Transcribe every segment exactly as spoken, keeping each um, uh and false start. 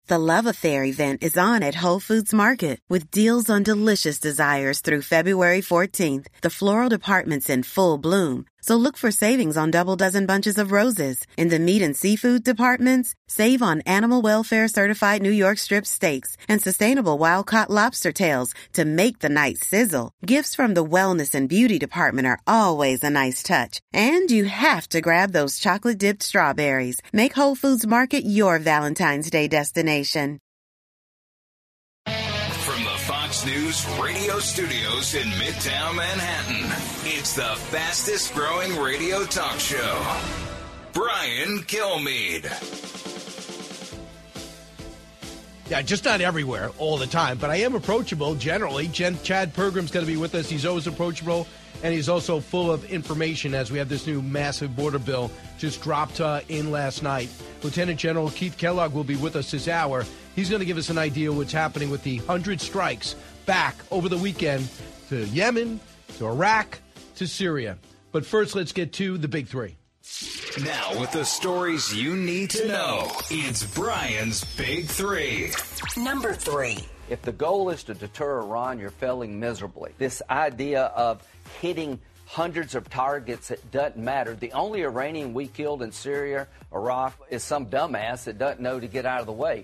The Love Affair event is on at Whole Foods Market with deals on delicious desires through February fourteenth. The floral department's in full bloom, so look for savings on double dozen bunches of roses. In the meat and seafood departments, save on animal welfare certified New York strip steaks and sustainable wild-caught lobster tails to make the night sizzle. Gifts from the wellness and beauty department are always a nice touch. And you have to grab those chocolate-dipped strawberries. Make Whole Foods Market your Valentine's Day destination. From the Fox News radio studios in Midtown Manhattan, it's the fastest growing radio talk show. Brian Kilmeade. Yeah, just not everywhere all the time, but I am approachable generally. Jen, Chad Pergram's going to be with us. He's always approachable, and he's also full of information as we have this new massive border bill just dropped uh, in last night. Lieutenant General Keith Kellogg will be with us this hour. He's going to give us an idea of what's happening with the one hundred strikes back over the weekend to Yemen, to Iraq, to Syria. But first, let's get to the big three. Now, with the stories you need to know, it's Brian's Big Three. Number three. If the goal is to deter Iran, you're failing miserably. This idea of hitting hundreds of targets, it doesn't matter. The only Iranian we killed in Syria, Iraq, is some dumbass that doesn't know to get out of the way.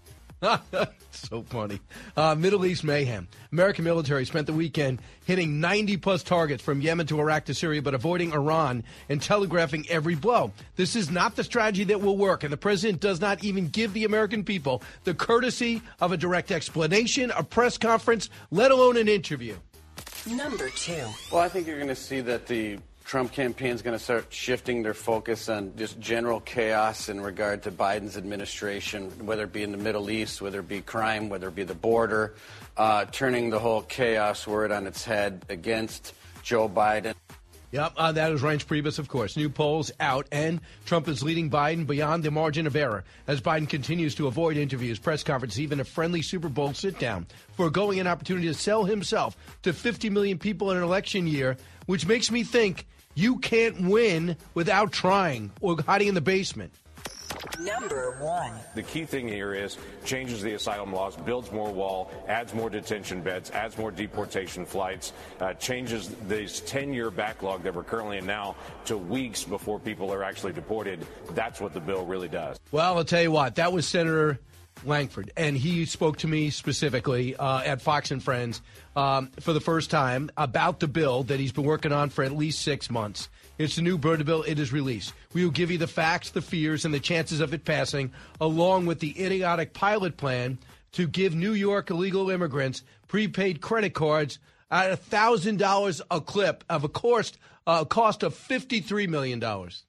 So funny. Uh, Middle East mayhem. American military spent the weekend hitting ninety-plus targets from Yemen to Iraq to Syria, but avoiding Iran and telegraphing every blow. This is not the strategy that will work, and the president does not even give the American people the courtesy of a direct explanation, a press conference, let alone an interview. Number two. Well, I think you're going to see that the Trump campaign is going to start shifting their focus on just general chaos in regard to Biden's administration, whether it be in the Middle East, whether it be crime, whether it be the border, uh, turning the whole chaos word on its head against Joe Biden. Yep, uh, that is Reince Priebus, of course. New polls out, and Trump is leading Biden beyond the margin of error as Biden continues to avoid interviews, press conferences, even a friendly Super Bowl sit-down, foregoing an opportunity to sell himself to fifty million people in an election year, which makes me think you can't win without trying or hiding in the basement. Number one. The key thing here is changes the asylum laws, builds more wall, adds more detention beds, adds more deportation flights, uh, changes this ten-year backlog that we're currently in now to weeks before people are actually deported. That's what the bill really does. Well, I'll tell you what, that was Senator Langford, and he spoke to me specifically uh, at Fox and Friends um, for the first time about the bill that he's been working on for at least six months. It's the new border bill. It is released. We will give you the facts, the fears, and the chances of it passing, along with the idiotic pilot plan to give New York illegal immigrants prepaid credit cards at one thousand dollars a clip of a cost, uh, cost of fifty-three million dollars.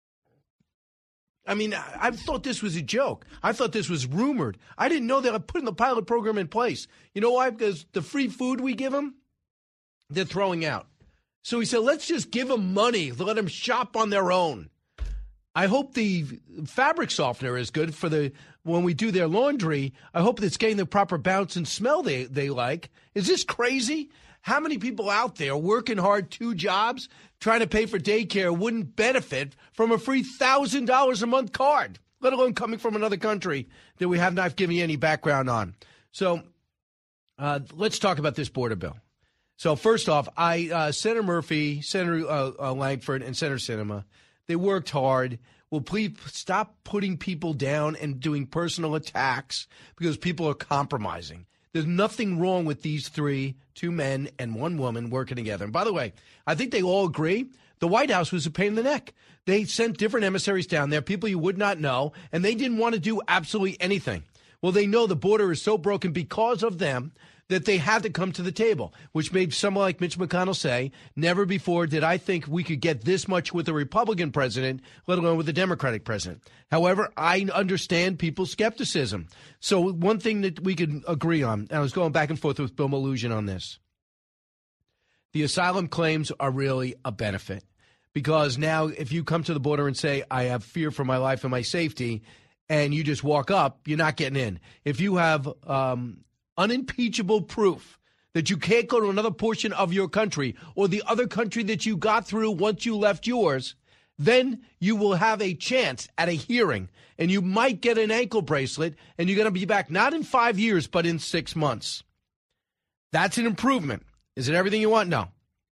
I mean, I, I thought this was a joke. I thought this was rumored. I didn't know they were putting the pilot program in place. You know why? Because the free food we give them, they're throwing out. So he said, let's just give them money, let them shop on their own. I hope the fabric softener is good for the when we do their laundry. I hope it's getting the proper bounce and smell they, they like. Is this crazy? How many people out there working hard, two jobs, trying to pay for daycare wouldn't benefit from a free one thousand dollars a month card, let alone coming from another country that we have not given you any background on? So uh, let's talk about this border bill. So first off, I uh, Senator Murphy, Senator uh, uh, Langford, and Senator Sinema, they worked hard. Well, please stop putting people down and doing personal attacks because people are compromising. There's nothing wrong with these three, two men and one woman working together. And by the way, I think they all agree the White House was a pain in the neck. They sent different emissaries down there, people you would not know, and they didn't want to do absolutely anything. Well, they know the border is so broken because of them that they had to come to the table, which made someone like Mitch McConnell say, never before did I think we could get this much with a Republican president, let alone with a Democratic president. However, I understand people's skepticism. So one thing that we could agree on, and I was going back and forth with Bill Malugin on this, the asylum claims are really a benefit because now if you come to the border and say, I have fear for my life and my safety, and you just walk up, you're not getting in. If you have um, unimpeachable proof that you can't go to another portion of your country or the other country that you got through once you left yours, then you will have a chance at a hearing, and you might get an ankle bracelet, and you're going to be back not in five years, but in six months. That's an improvement. Is it everything you want? No.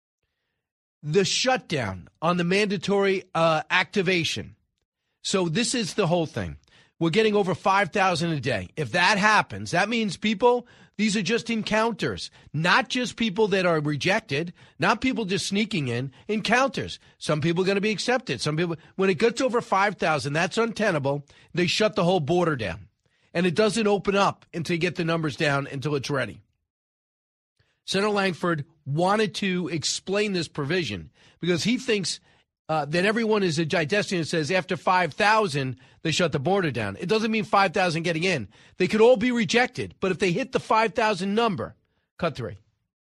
The shutdown on the mandatory uh, activation. So this is the whole thing. We're getting over five thousand a day. If that happens, that means people, these are just encounters, not just people that are rejected, not people just sneaking in, encounters. Some people are going to be accepted. Some people, when it gets over five thousand, that's untenable. They shut the whole border down. And it doesn't open up until you get the numbers down until it's ready. Senator Lankford wanted to explain this provision because he thinks uh, that everyone is a destiny and says after five thousand, they shut the border down. It doesn't mean five thousand getting in. They could all be rejected. But if they hit the five thousand number, cut three.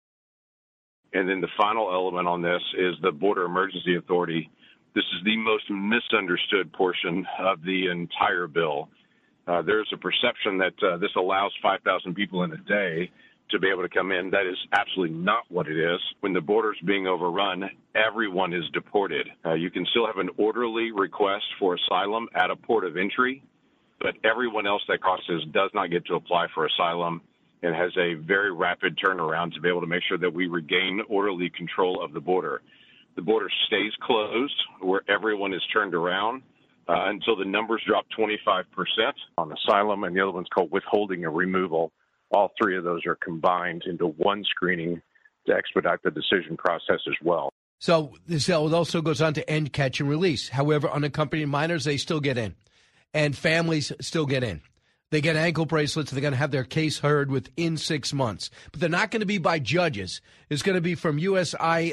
And then the final element on this is the Border Emergency Authority. This is the most misunderstood portion of the entire bill. Uh, there's a perception that uh, this allows five thousand people in a day to be able to come in. That is absolutely not what it is. When the border's being overrun, everyone is deported. Uh, you can still have an orderly request for asylum at a port of entry, but everyone else that crosses does not get to apply for asylum and has a very rapid turnaround to be able to make sure that we regain orderly control of the border. The border stays closed where everyone is turned around uh, until the numbers drop twenty-five percent on asylum, and the other one's called withholding and removal. All three of those are combined into one screening to expedite the decision process as well. So this also goes on to end catch and release. However, unaccompanied minors, they still get in. And families still get in. They get ankle bracelets. They're going to have their case heard within six months. But they're not going to be by judges. It's going to be from U S I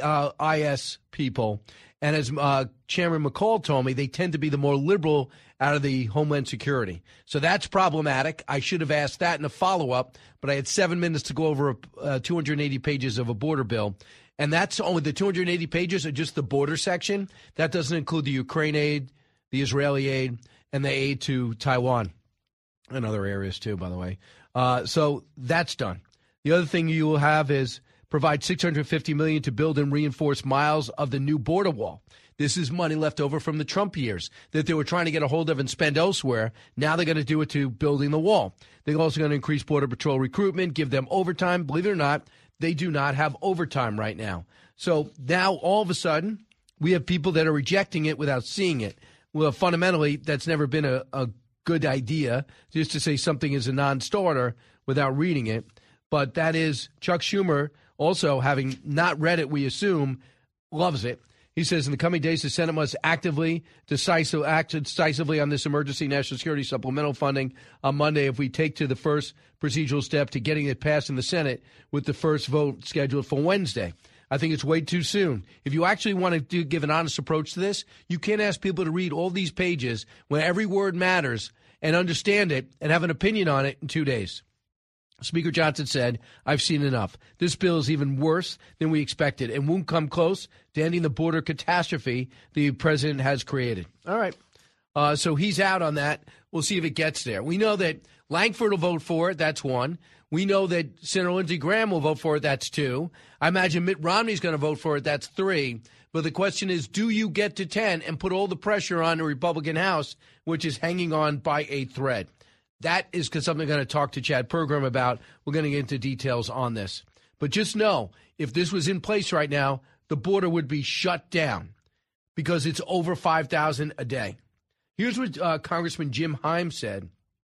S people. And as uh, Chairman McCall told me, they tend to be the more liberal out of the Homeland Security. So that's problematic. I should have asked that in a follow-up, but I had seven minutes to go over uh, two hundred eighty pages of a border bill. And that's only the two hundred eighty pages are just the border section. That doesn't include the Ukraine aid, the Israeli aid, and the aid to Taiwan and other areas too, by the way. Uh, so that's done. The other thing you will have is provide six hundred fifty million dollars to build and reinforce miles of the new border wall. This is money left over from the Trump years that they were trying to get a hold of and spend elsewhere. Now they're going to do it to building the wall. They're also going to increase Border Patrol recruitment, give them overtime. Believe it or not, they do not have overtime right now. So now all of a sudden, we have people that are rejecting it without seeing it. Well, fundamentally, that's never been a, a good idea, just to say something is a non-starter without reading it. But that is Chuck Schumer, also having not read it, we assume, loves it. He says in the coming days, the Senate must actively decisive, act decisively on this emergency national security supplemental funding on Monday if we take to the first procedural step to getting it passed in the Senate with the first vote scheduled for Wednesday. I think it's way too soon. If you actually want to do, give an honest approach to this, you can't ask people to read all these pages when every word matters and understand it and have an opinion on it in two days. Speaker Johnson said, I've seen enough. This bill is even worse than we expected and won't come close to ending the border catastrophe the president has created. All right. Uh, so he's out on that. We'll see if it gets there. We know that Lankford will vote for it. That's one. We know that Senator Lindsey Graham will vote for it. That's two. I imagine Mitt Romney's going to vote for it. That's three. But the question is, do you get to ten and put all the pressure on the Republican House, which is hanging on by a thread? That is something I'm going to talk to Chad Pergram about. We're going to get into details on this. But just know, if this was in place right now, the border would be shut down because it's over five thousand a day. Here's what uh, Congressman Jim Himes said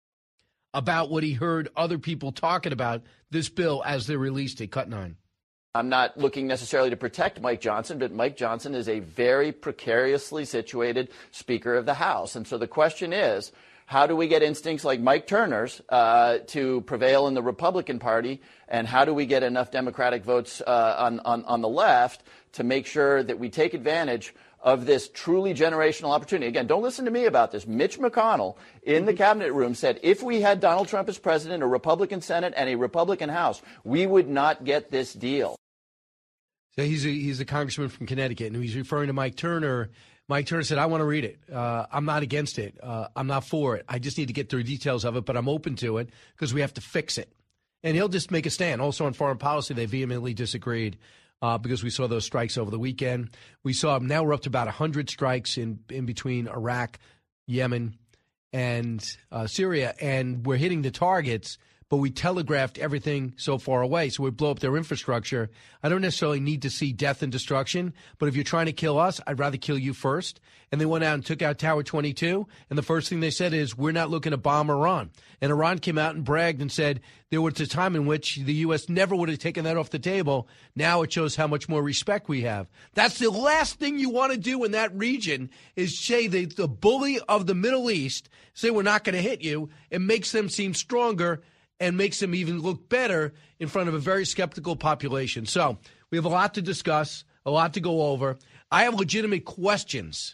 about what he heard other people talking about this bill as they released it. Cut nine. I'm not looking necessarily to protect Mike Johnson, but Mike Johnson is a very precariously situated Speaker of the House. And so the question is, how do we get instincts like Mike Turner's uh, to prevail in the Republican Party, and how do we get enough Democratic votes uh, on, on, on the left to make sure that we take advantage of this truly generational opportunity? Again, don't listen to me about this. Mitch McConnell in the cabinet room said if we had Donald Trump as president, a Republican Senate, and a Republican House, we would not get this deal. So he's a, he's a congressman from Connecticut, and he's referring to Mike Turner. Mike Turner said, I want to read it. Uh, I'm not against it. Uh, I'm not for it. I just need to get through details of it, but I'm open to it because we have to fix it. And he'll just make a stand. Also on foreign policy, they vehemently disagreed uh, because we saw those strikes over the weekend. We saw now we're up to about one hundred strikes in, in between Iraq, Yemen, and uh, Syria, and we're hitting the targets, but we telegraphed everything so far away, so we blow up their infrastructure. I don't necessarily need to see death and destruction, but if you're trying to kill us, I'd rather kill you first. And they went out and took out Tower twenty-two, and the first thing they said is, we're not looking to bomb Iran. And Iran came out and bragged and said there was a time in which the U S never would have taken that off the table. Now it shows how much more respect we have. That's the last thing you want to do in that region is say the, the bully of the Middle East, say we're not going to hit you. It makes them seem stronger and makes them even look better in front of a very skeptical population. So we have a lot to discuss, a lot to go over. I have legitimate questions.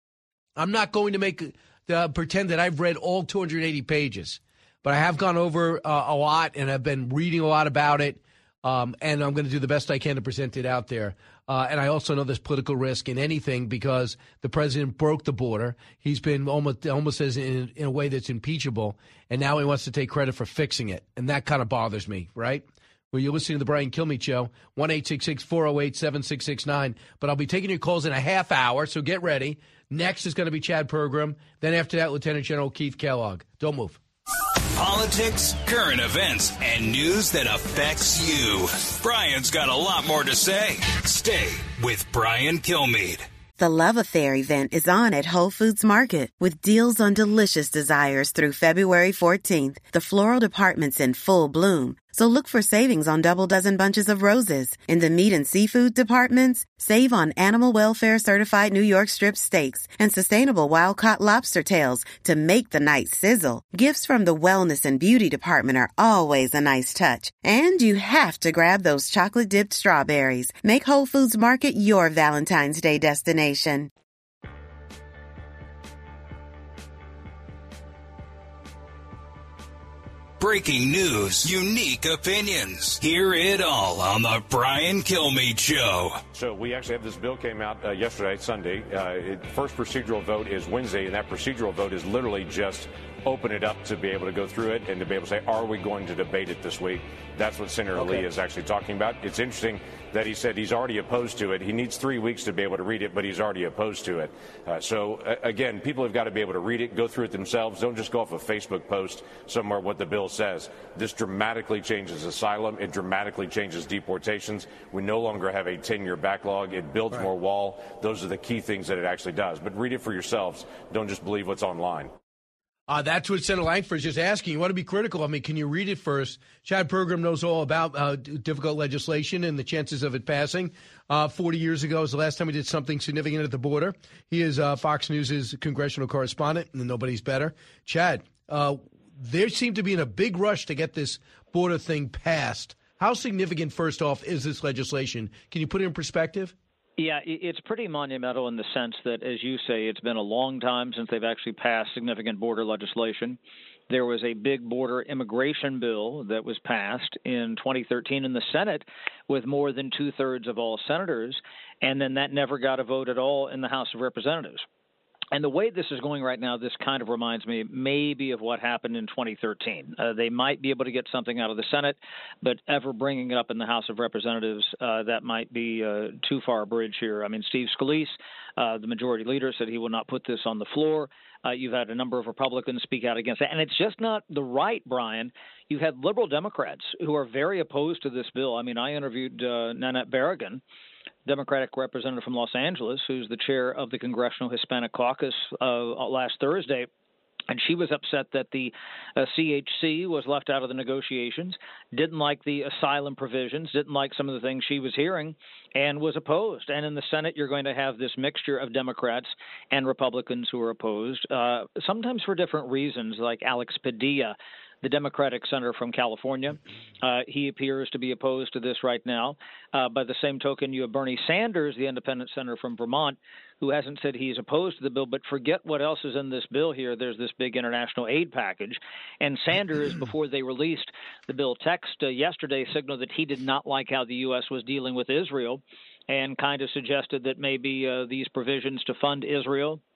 I'm not going to make uh, pretend that I've read all two hundred eighty pages, but I have gone over uh, a lot, and I've been reading a lot about it, um, and I'm going to do the best I can to present it out there. Uh, and I also know there's political risk in anything because the president broke the border. He's been almost almost as in, in a way that's impeachable, and now he wants to take credit for fixing it. And that kind of bothers me, right? Well, you're listening to the Brian Kilmeade Show, one eight six six, four oh eight, seven six six nine. But I'll be taking your calls in a half hour, so get ready. Next is going to be Chad Pergram. Then after that, Lieutenant General Keith Kellogg. Don't move. Politics, current events, and news that affects you. Brian's got a lot more to say. Stay with Brian Kilmeade. The Love Affair event is on at Whole Foods Market with deals on delicious desires through February fourteenth. The floral department's in full bloom, so look for savings on double dozen bunches of roses. In the meat and seafood departments, save on animal welfare certified New York strip steaks and sustainable wild-caught lobster tails to make the night sizzle. Gifts from the wellness and beauty department are always a nice touch. And you have to grab those chocolate-dipped strawberries. Make Whole Foods Market your Valentine's Day destination. Breaking news, unique opinions. Hear it all on the Brian Kilmeade Show. So we actually have this bill came out uh, yesterday, Sunday. Uh, it, first procedural vote is Wednesday, and that procedural vote is literally just open it up to be able to go through it and to be able to say, are we going to debate it this week? That's what Senator okay. Lee is actually talking about. It's interesting that he said he's already opposed to it. He needs three weeks to be able to read it, but he's already opposed to it. Uh, so, uh, again, people have got to be able to read it, go through it themselves. Don't just go off a Facebook post somewhere what the bill says. This dramatically changes asylum. It dramatically changes deportations. We no longer have a ten-year backlog. It builds right. more wall. Those are the key things that it actually does. But read it for yourselves. Don't just believe what's online. Uh, that's what Senator Langford is just asking. You want to be critical of me. Can you read it first? Chad Pergram knows all about uh, difficult legislation and the chances of it passing. Uh, forty years ago was the last time we did something significant at the border. He is uh, Fox News' congressional correspondent, and nobody's better. Chad, uh, they seem to be in a big rush to get this border thing passed. How significant, first off, is this legislation? Can you put it in perspective? Yeah, it's pretty monumental in the sense that, as you say, it's been a long time since they've actually passed significant border legislation. There was a big border immigration bill that was passed in twenty thirteen in the Senate with more than two-thirds of all senators, and then that never got a vote at all in the House of Representatives. And the way this is going right now, this kind of reminds me maybe of what happened in twenty thirteen. Uh, they might be able to get something out of the Senate, but ever bringing it up in the House of Representatives, uh, that might be uh, too far a bridge here. I mean, Steve Scalise, uh, the majority leader, said he will not put this on the floor. Uh, you've had a number of Republicans speak out against it. And it's just not the right, Brian. You've had liberal Democrats who are very opposed to this bill. I mean, I interviewed uh, Nanette Berrigan, Democratic representative from Los Angeles, who's the chair of the Congressional Hispanic Caucus, uh, last Thursday. And she was upset that the uh, C H C was left out of the negotiations, didn't like the asylum provisions, didn't like some of the things she was hearing, and was opposed. And in the Senate, you're going to have this mixture of Democrats and Republicans who are opposed, uh, sometimes for different reasons, like Alex Padilla, the Democratic senator from California. Uh, he appears to be opposed to this right now. Uh, by the same token, you have Bernie Sanders, the independent senator from Vermont, who hasn't said he's opposed to the bill, but forget what else is in this bill here. There's this big international aid package. And Sanders, before they released the bill text uh, yesterday, signaled that he did not like how the U S was dealing with Israel and kind of suggested that maybe uh, these provisions to fund Israel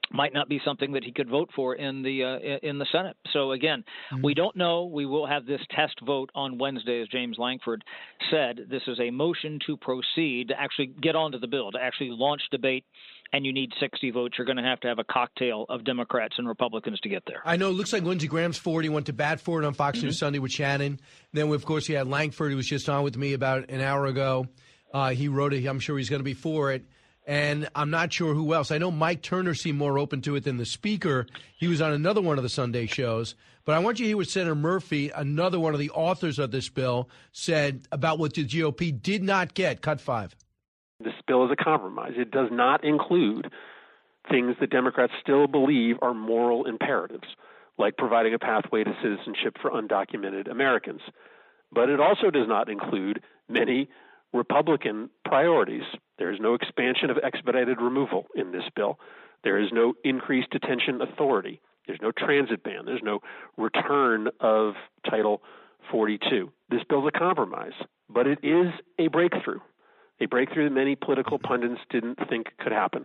might not be something that he could vote for in the uh, in the Senate. So again, mm-hmm. we don't know. We will have this test vote on Wednesday, as James Lankford said. This is a motion to proceed, to actually get onto the bill, to actually launch debate, and you need sixty votes. You're going to have to have a cocktail of Democrats and Republicans to get there. I know it looks like Lindsey Graham's forward. He went to bat for it on Fox mm-hmm. News Sunday with Shannon. Then, of course, we had Lankford, who was just on with me about an hour ago. Uh, he wrote it. I'm sure he's going to be for it. And I'm not sure who else. I know Mike Turner seemed more open to it than the Speaker. He was on another one of the Sunday shows. But I want you to hear what Senator Murphy, another one of the authors of this bill, said about what the G O P did not get. Cut five. This bill is a compromise. It does not include things that Democrats still believe are moral imperatives, like providing a pathway to citizenship for undocumented Americans. But it also does not include many Republican priorities. There is no expansion of expedited removal in this bill. There is no increased detention authority. There's no transit ban. There's no return of Title forty-two. This bill's a compromise, but it is a breakthrough, a breakthrough that many political pundits didn't think could happen.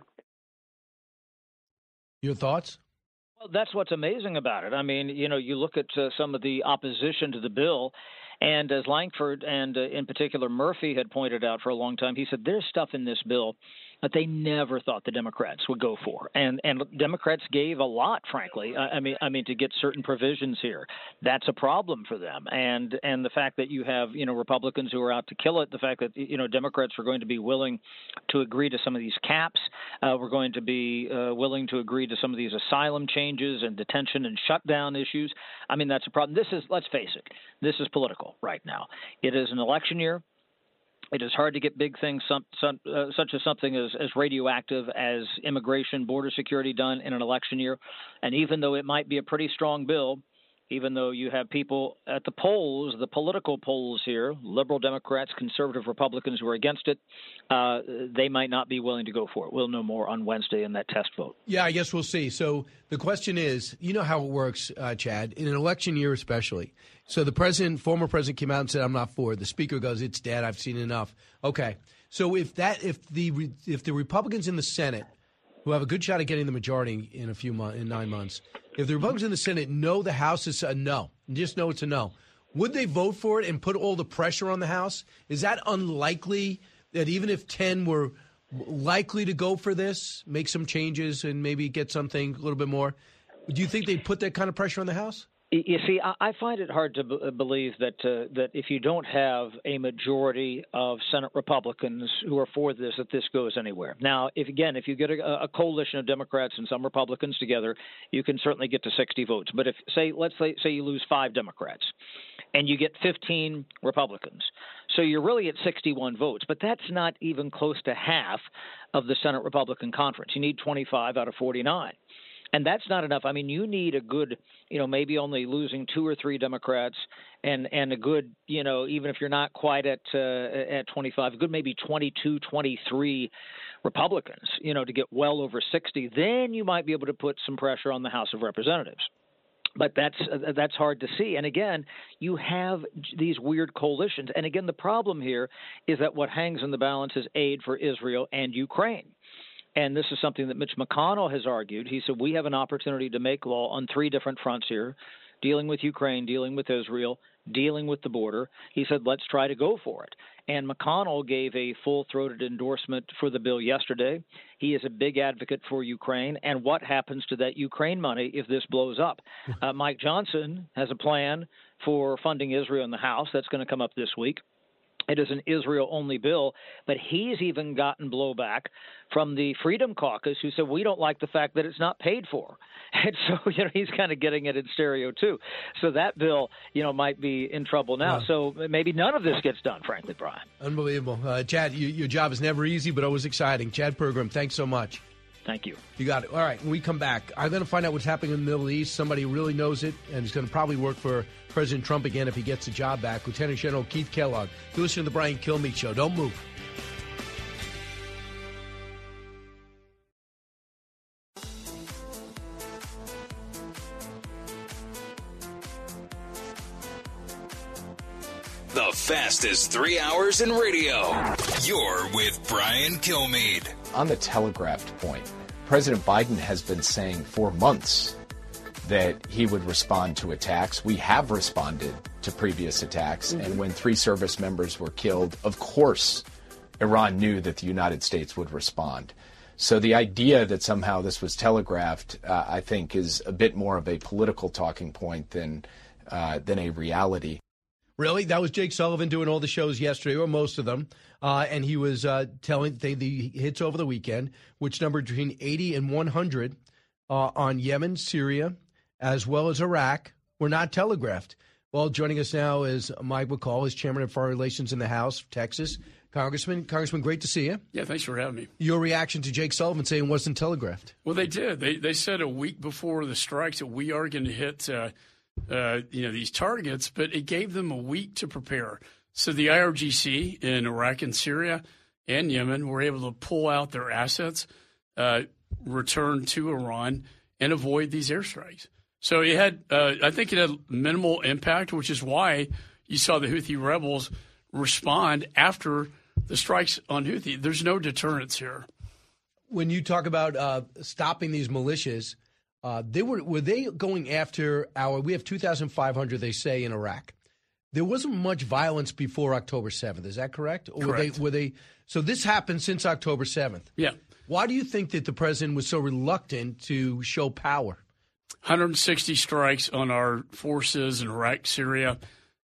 Your thoughts? Well, that's what's amazing about it. I mean, you know, you look at uh, some of the opposition to the bill, and as Lankford and uh, in particular Murphy had pointed out for a long time, he said there's stuff in this bill that they never thought the Democrats would go for, and and Democrats gave a lot, frankly. I, I mean, I mean to get certain provisions here, that's a problem for them. And and the fact that you have you know Republicans who are out to kill it, the fact that you know Democrats are going to be willing to agree to some of these caps, uh, we're going to be uh, willing to agree to some of these asylum changes and detention and shutdown issues. I mean, that's a problem. This is, let's face it, this is political right now. It is an election year. It is hard to get big things, some, some, uh, such as something as, as radioactive as immigration, border security done in an election year. And even though it might be a pretty strong bill, even though you have people at the polls, the political polls here, liberal Democrats, conservative Republicans who are against it, uh, they might not be willing to go for it. We'll know more on Wednesday in that test vote. Yeah, I guess we'll see. So the question is, you know how it works, uh, Chad, in an election year especially. So the president, former president, came out and said, "I'm not for it." The Speaker goes, "It's dead. I've seen enough." Okay. So if that, if the if the Republicans in the Senate, who have a good shot at getting the majority in a few months, in nine months, if the Republicans in the Senate know the House is a no, just know it's a no, would they vote for it and put all the pressure on the House? Is that unlikely that even if ten were likely to go for this, make some changes and maybe get something a little bit more, do you think they'd put that kind of pressure on the House? You see, I find it hard to b- believe that uh, that if you don't have a majority of Senate Republicans who are for this, that this goes anywhere. Now, if again, if you get a, a coalition of Democrats and some Republicans together, you can certainly get to sixty votes. But if, say, let's say, say you lose five Democrats and you get fifteen Republicans, so you're really at sixty-one votes. But that's not even close to half of the Senate Republican Conference. You need twenty-five out of forty-nine. And that's not enough. I mean, you need a good, you know, maybe only losing two or three Democrats and, and a good, you know, even if you're not quite at uh, at twenty-five, a good maybe twenty-two, twenty-three Republicans, you know, to get well over sixty. Then you might be able to put some pressure on the House of Representatives. But that's uh, that's hard to see. And again, you have these weird coalitions. And again, the problem here is that what hangs in the balance is aid for Israel and Ukraine. And this is something that Mitch McConnell has argued. He said, we have an opportunity to make law on three different fronts here, dealing with Ukraine, dealing with Israel, dealing with the border. He said, let's try to go for it. And McConnell gave a full-throated endorsement for the bill yesterday. He is a big advocate for Ukraine. And what happens to that Ukraine money if this blows up? Uh, Mike Johnson has a plan for funding Israel in the House. That's going to come up this week. It is an Israel-only bill, but he's even gotten blowback from the Freedom Caucus, who said, we don't like the fact that it's not paid for. And so, you know, he's kind of getting it in stereo, too. So that bill, you know, might be in trouble now. Yeah. So maybe none of this gets done, frankly, Brian. Unbelievable. Uh, Chad, you, your job is never easy, but always exciting. Chad Pergram, thanks so much. Thank you. You got it. All right, when we come back, I'm going to find out what's happening in the Middle East. Somebody who really knows it and is going to probably work for President Trump again if he gets the job back. Lieutenant General Keith Kellogg. You're listening to the Brian Kilmeade Show. Don't move. The fastest three hours in radio. You're with Brian Kilmeade. On the telegraphed point, President Biden has been saying for months that he would respond to attacks. We have responded to previous attacks. Mm-hmm. And when three service members were killed, of course, Iran knew that the United States would respond. So the idea that somehow this was telegraphed, uh, I think, is a bit more of a political talking point than uh, than a reality. Really? That was Jake Sullivan doing all the shows yesterday, or most of them. Uh, and he was uh, telling they, the hits over the weekend, which numbered between eighty and one hundred uh, on Yemen, Syria, as well as Iraq, were not telegraphed. Well, joining us now is Mike McCall, is chairman of Foreign Relations in the House, Texas. Congressman, Congressman, great to see you. Yeah, thanks for having me. Your reaction to Jake Sullivan saying it wasn't telegraphed? Well, they did. They they said a week before the strikes that we are going to hit, uh, uh, you know, these targets, but it gave them a week to prepare. So the I R G C in Iraq and Syria and Yemen were able to pull out their assets, uh, return to Iran, and avoid these airstrikes. So it had, uh, I think it had minimal impact, which is why you saw the Houthi rebels respond after the strikes on Houthi. There's no deterrence here. When you talk about uh, stopping these militias, uh, they were were they going after our? We have two thousand five hundred, they say, in Iraq. There wasn't much violence before October seventh. Is that correct? Or correct. Were they, were they? So this happened since October seventh. Yeah. Why do you think that the president was so reluctant to show power? one hundred sixty strikes on our forces in Iraq, Syria,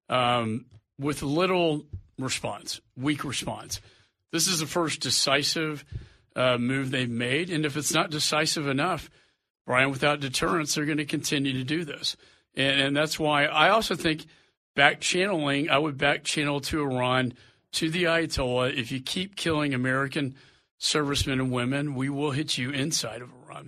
um, with little response, weak response. This is the first decisive uh, move they've made. And if it's not decisive enough, Brian, without deterrence, they're going to continue to do this. And, and that's why I also think back channeling, I would back channel to Iran, to the Ayatollah. If you keep killing American servicemen and women, we will hit you inside of Iran.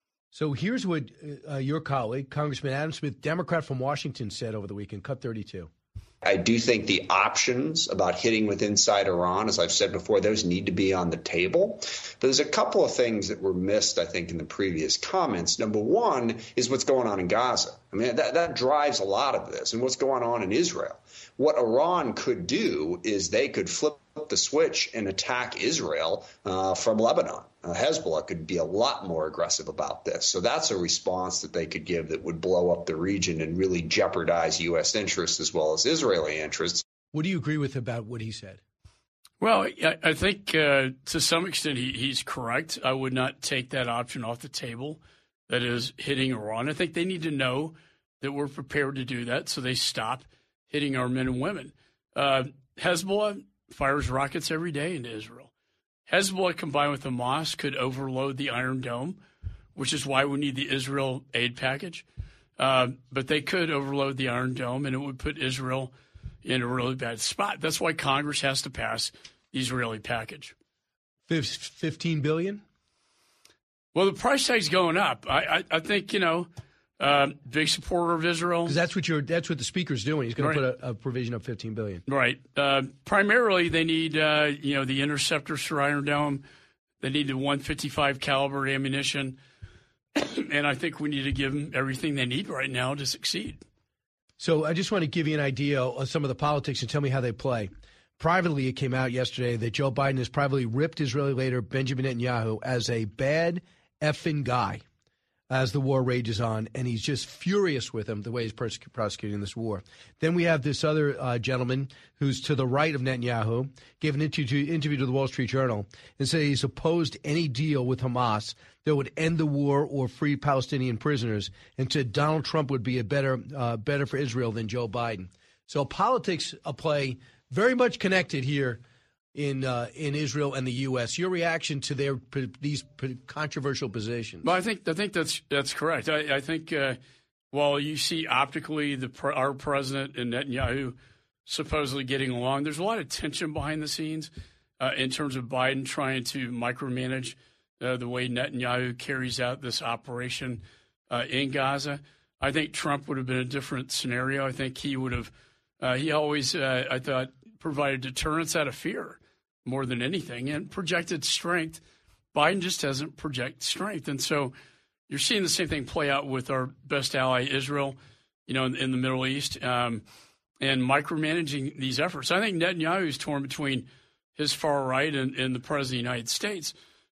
So here's what uh, your colleague, Congressman Adam Smith, Democrat from Washington, said over the weekend, cut thirty-two. I do think the options about hitting with inside Iran, as I've said before, those need to be on the table. But there's a couple of things that were missed, I think, in the previous comments. Number one is what's going on in Gaza. I mean, that, that drives a lot of this, and what's going on in Israel. What Iran could do is they could flip the switch and attack Israel uh, from Lebanon. Uh, Hezbollah could be a lot more aggressive about this. So that's a response that they could give that would blow up the region and really jeopardize U S interests as well as Israeli interests. What do you agree with about what he said? Well, I, I think uh, to some extent he, he's correct. I would not take that option off the table, that is hitting Iran. I think they need to know that we're prepared to do that so they stop hitting our men and women. Uh, Hezbollah fires rockets every day into Israel. Hezbollah combined with Hamas could overload the Iron Dome, which is why we need the Israel aid package. Uh, but they could overload the Iron Dome, and it would put Israel in a really bad spot. That's why Congress has to pass the Israeli package. fifteen billion dollars? Well, the price tag's going up. I, I, I think, you know, uh, big supporter of Israel. Because that's what you're. That's what the speaker's doing. He's going right. to put a, a provision of fifteen billion dollars. Right. Uh, primarily, they need, uh, you know, the interceptors for Iron Dome. They need the one fifty-five caliber ammunition. And I think we need to give them everything they need right now to succeed. So I just want to give you an idea of some of the politics and tell me how they play. Privately, it came out yesterday that Joe Biden has privately ripped Israeli leader Benjamin Netanyahu as a bad effing guy as the war rages on, and he's just furious with him the way he's pers- prosecuting this war. Then we have this other uh, gentleman who's to the right of Netanyahu, gave an interview, interview to the Wall Street Journal and said he's opposed any deal with Hamas that would end the war or free Palestinian prisoners, and said Donald Trump would be a better uh, better for Israel than Joe Biden. So politics a play very much connected here in uh, in Israel and the U S. Your reaction to their these controversial positions? Well, I think I think that's that's correct. I, I think uh, while you see optically the our president and Netanyahu supposedly getting along, there's a lot of tension behind the scenes uh, in terms of Biden trying to micromanage uh, the way Netanyahu carries out this operation uh, in Gaza. I think Trump would have been a different scenario. I think he would have. Uh, he always, uh, I thought, provided deterrence out of fear more than anything, and projected strength. Biden just doesn't project strength. And so you're seeing the same thing play out with our best ally, Israel, you know, in, in the Middle East, um, and micromanaging these efforts. I think Netanyahu is torn between his far right and, and the president of the United States.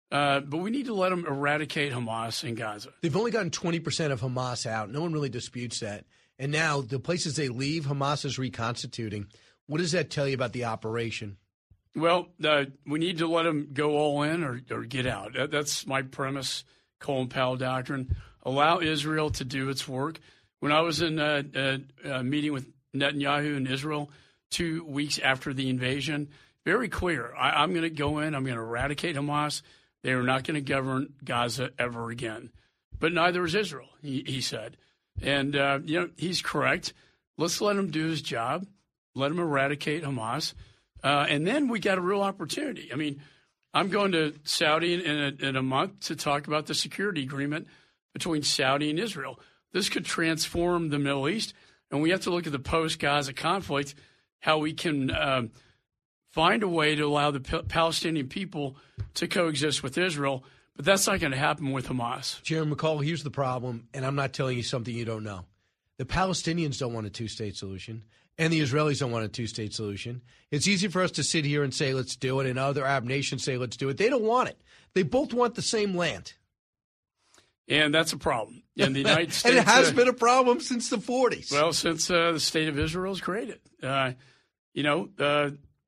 Uh, but we need to let them eradicate Hamas in Gaza. They've only gotten twenty percent of Hamas out. No one really disputes that. And now the places they leave, Hamas is reconstituting. What does that tell you about the operation? Well, uh, we need to let them go all in or, or get out. That, that's my premise, Colin Powell doctrine. Allow Israel to do its work. When I was in a, a, a meeting with Netanyahu in Israel two weeks after the invasion, very clear. I, I'm going to go in. I'm going to eradicate Hamas. They are not going to govern Gaza ever again. But neither is Israel, he, he said. And, uh, you know, he's correct. Let's let him do his job. Let him eradicate Hamas. Uh, and then we got a real opportunity. I mean, I'm going to Saudi in a, in a month to talk about the security agreement between Saudi and Israel. This could transform the Middle East. And we have to look at the post-Gaza conflict, how we can uh, find a way to allow the P- Palestinian people to coexist with Israel. But that's not going to happen with Hamas. Jeremy McCall, here's the problem, and I'm not telling you something you don't know. The Palestinians don't want a two-state solution, and the Israelis don't want a two-state solution. It's easy for us to sit here and say, let's do it, and other Arab nations say, let's do it. They don't want it. They both want the same land. And that's a problem. And the United States, and it has uh, been a problem since the forties. Well, since uh, the state of Israel was created. Uh, you know, uh,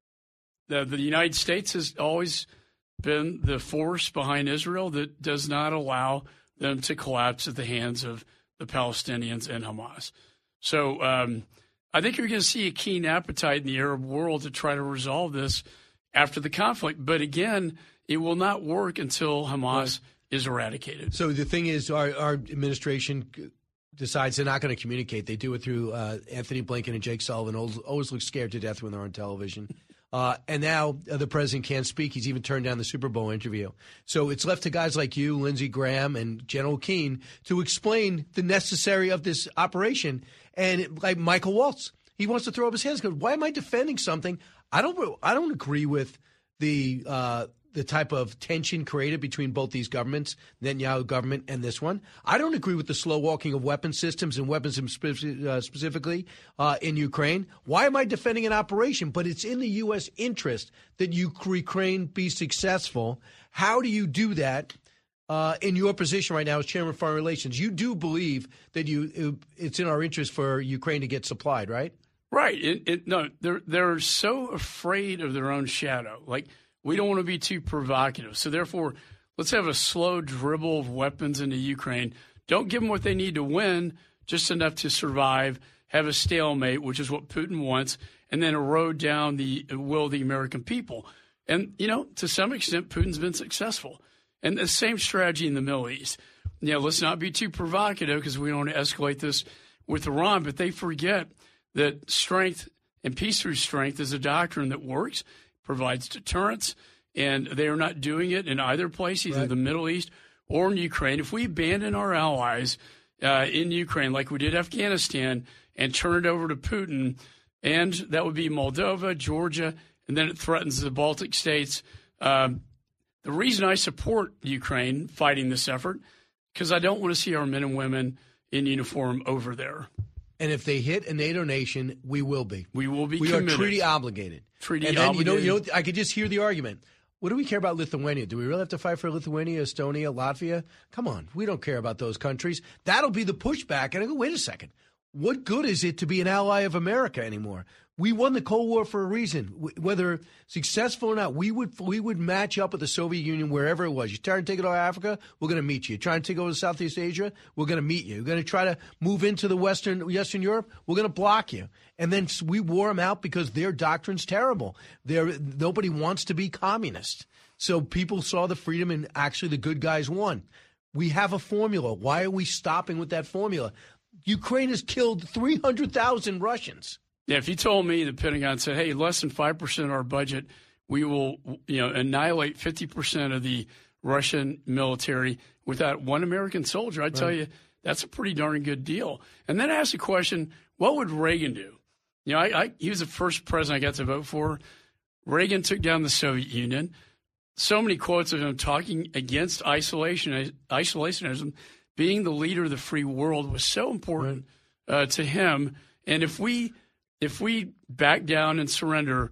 the, the United States has always been the force behind Israel that does not allow them to collapse at the hands of the Palestinians and Hamas. So um, I think you're going to see a keen appetite in the Arab world to try to resolve this after the conflict. But again, it will not work until Hamas right. is eradicated. So the thing is, our, our administration decides they're not going to communicate. They do it through uh, Anthony Blinken and Jake Sullivan. Always, always look scared to death when they're on television. Uh, and now uh, the president can't speak. He's even turned down the Super Bowl interview. So it's left to guys like you, Lindsey Graham, and General Keane to explain the necessary of this operation. And like Michael Waltz, he wants to throw up his hands. Goes, why am I defending something? I don't. I don't agree with the uh, the type of tension created between both these governments, Netanyahu government and this one. I don't agree with the slow walking of weapon systems and weapons uh, specifically uh, in Ukraine. Why am I defending an operation? But it's in the U S interest that Ukraine be successful. How do you do that uh, in your position right now as Chairman of Foreign Relations? You do believe that you it's in our interest for Ukraine to get supplied, right? Right. It, it, no, they're they're so afraid of their own shadow. Like, we don't want to be too provocative. So, therefore, let's have a slow dribble of weapons into Ukraine. Don't give them what they need to win, just enough to survive, have a stalemate, which is what Putin wants, and then erode down the will of the American people. And, you know, to some extent, Putin's been successful. And the same strategy in the Middle East. You know, let's not be too provocative because we don't want to escalate this with Iran, but they forget that strength and peace through strength is a doctrine that works, provides deterrence, and they are not doing it in either place, either right. the Middle East or in Ukraine. If we abandon our allies uh, in Ukraine like we did Afghanistan and turn it over to Putin, and that would be Moldova, Georgia, and then it threatens the Baltic states. Um, the reason I support Ukraine fighting this effort, because I don't want to see our men and women in uniform over there. And if they hit a NATO nation, we will be. We will be We committed. are treaty obligated. Treaty and then, obligated. You know, you know, I could just hear the argument. What do we care about Lithuania? Do we really have to fight for Lithuania, Estonia, Latvia? Come on. We don't care about those countries. That'll be the pushback. And I go, wait a second. What good is it to be an ally of America anymore? We won the Cold War for a reason. Whether successful or not, we would we would match up with the Soviet Union wherever it was. You try to take it over Africa, we're going to meet you. You try to take over Southeast Asia, we're going to meet you. You're going to try to move into the Western Western Europe, we're going to block you. And then we wore them out because their doctrine's terrible. They're, nobody wants to be communist. So people saw the freedom and actually the good guys won. We have a formula. Why are we stopping with that formula? Ukraine has killed three hundred thousand Russians. Yeah, if you told me the Pentagon said, hey, less than five percent of our budget, we will, you know, annihilate fifty percent of the Russian military without one American soldier, I'd right. tell you that's a pretty darn good deal. And then I asked the question, what would Reagan do? You know, I, I, he was the first president I got to vote for. Reagan took down the Soviet Union. So many quotes of him talking against isolation, isolationism. Being the leader of the free world was so important right. uh, to him. And if we if we back down and surrender,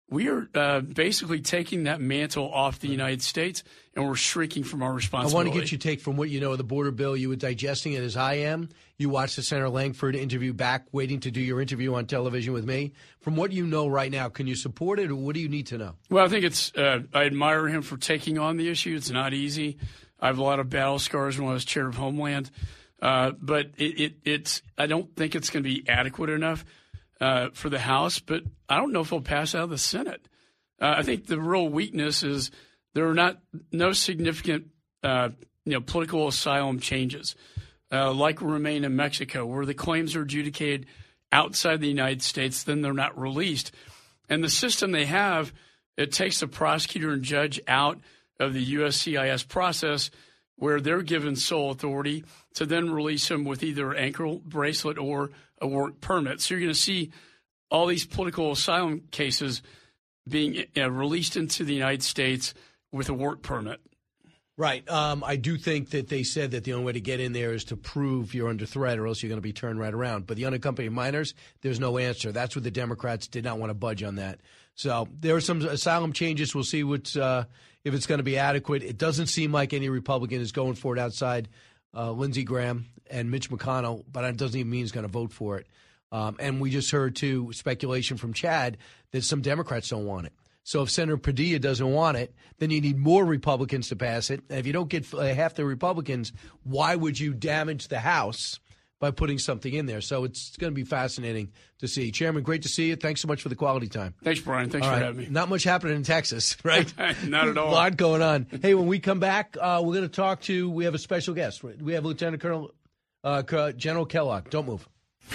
we are uh, basically taking that mantle off the United States, and we're shrinking from our I responsibility. want to get your take from what you know of the border bill. You were digesting it as I am. You watched the Senator Langford interview back, waiting to do your interview on television with me. From what you know right now, can you support it, or what do you need to know? Well, I think it's uh, – I admire him for taking on the issue. It's not easy. I have a lot of battle scars when I was chair of Homeland. Uh, but it, it, it's – I don't think it's going to be adequate enough uh, for the House, but I don't know if it'll pass out of the Senate. Uh, I think the real weakness is there are not no significant uh, you know, political asylum changes uh, like remain in Mexico, where the claims are adjudicated outside the United States, then they're not released. And the system they have, it takes the prosecutor and judge out of the U S C I S process, where they're given sole authority to then release them with either an ankle bracelet or a work permit. So you're going to see all these political asylum cases being uh, released into the United States with a work permit. Right. Um, I do think that they said that the only way to get in there is to prove you're under threat, or else you're going to be turned right around. But the unaccompanied minors, there's no answer. That's what the Democrats did not want to budge on that. So there are some asylum changes. We'll see what's, uh, if it's going to be adequate. It doesn't seem like any Republican is going for it outside uh, Lindsey Graham and Mitch McConnell, but it doesn't even mean he's going to vote for it. Um, and we just heard, too, speculation from Chad that some Democrats don't want it. So if Senator Padilla doesn't want it, then you need more Republicans to pass it. And if you don't get half the Republicans, why would you damage the House by putting something in there? So it's going to be fascinating to see. Chairman, great to see you. Thanks so much for the quality time. Thanks, Brian. Thanks all for right. having me. Not much happening in Texas, right? Not at all. A lot going on. Hey, when we come back, uh, we're going to talk to, we have a special guest. We have Lieutenant Colonel uh, General Kellogg. Don't move.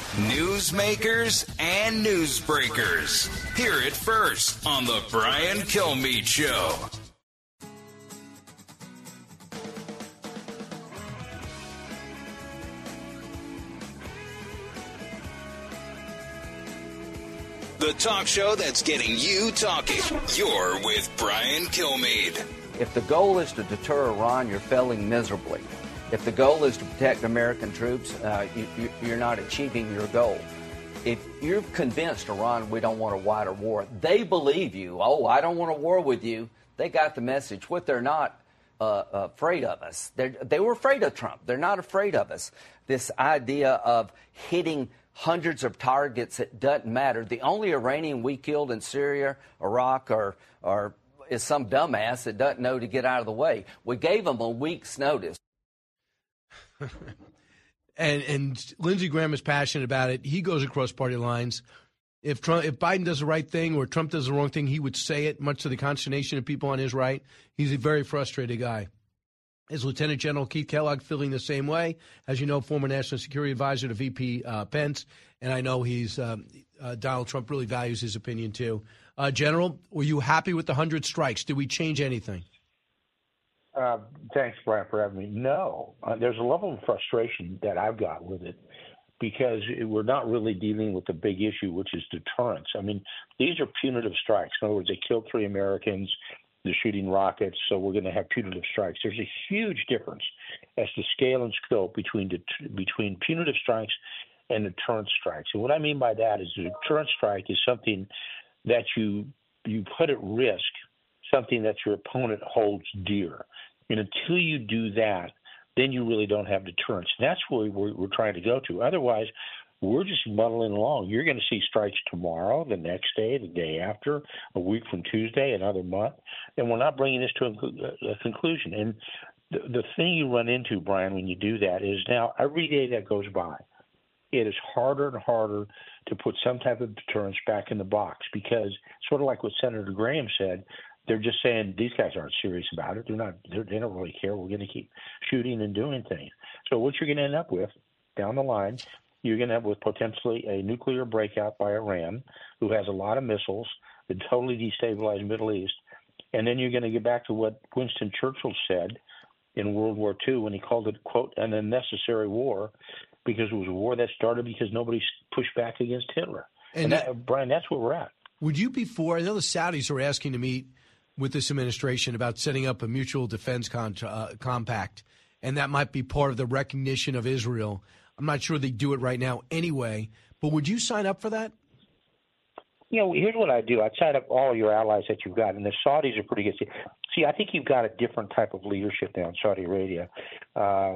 Newsmakers and newsbreakers. Hear it first on the Brian Kilmeade Show. The talk show that's getting you talking. You're with Brian Kilmeade. If the goal is to deter Iran, you're failing miserably. If the goal is to protect American troops, uh, you, you, you're not achieving your goal. If you're convinced Iran, we don't want a wider war, they believe you. Oh, I don't want a war with you. They got the message. What they're not uh, afraid of us. They're, they were afraid of Trump. They're not afraid of us. This idea of hitting hundreds of targets, it doesn't matter. The only Iranian we killed in Syria, Iraq, or, or is some dumbass that doesn't know to get out of the way. We gave them a week's notice. and and Lindsey Graham is passionate about it. He goes across party lines. If Trump, if Biden does the right thing or Trump does the wrong thing, he would say it, much to the consternation of people on his right. He's a very frustrated guy. Is Lieutenant General Keith Kellogg feeling the same way? As you know, former National Security Advisor to V P uh, Pence, and I know he's um, uh, Donald Trump really values his opinion too. Uh, General, were you happy with the hundred strikes? Did we change anything? Uh, thanks, Brian, for having me. No, uh, there's a level of frustration that I've got with it because we're not really dealing with the big issue, which is deterrence. I mean, these are punitive strikes. In other words, they killed three Americans. They're shooting rockets, so we're going to have punitive strikes. There's a huge difference as to scale and scope between det- between punitive strikes and deterrent strikes. And what I mean by that is a deterrent strike is something that you you put at risk something that your opponent holds dear. And until you do that, then you really don't have deterrence. And that's where we're, we're trying to go to. Otherwise, we're just muddling along. You're going to see strikes tomorrow, the next day, the day after, a week from Tuesday, another month. And we're not bringing this to a, a conclusion. And the, the thing you run into, Brian, when you do that is now every day that goes by, it is harder and harder to put some type of deterrence back in the box because sort of like what Senator Graham said, they're just saying these guys aren't serious about it. They're not. They're, they don't really care. We're going to keep shooting and doing things. So what you're going to end up with down the line, you're going to have with potentially a nuclear breakout by Iran, who has a lot of missiles that totally destabilize the Middle East, and then you're going to get back to what Winston Churchill said in World War Two when he called it, quote, an unnecessary war, because it was a war that started because nobody pushed back against Hitler. And, and that, Brian, that's where we're at. Would you be for? I know the Saudis are asking to meet with this administration about setting up a mutual defense con- uh, compact, and that might be part of the recognition of Israel. I'm not sure they do it right now anyway, but would you sign up for that? you know, here's what I do. Outside of all your allies that you've got, and the Saudis are pretty good. See, see I think you've got a different type of leadership now in Saudi Arabia, uh,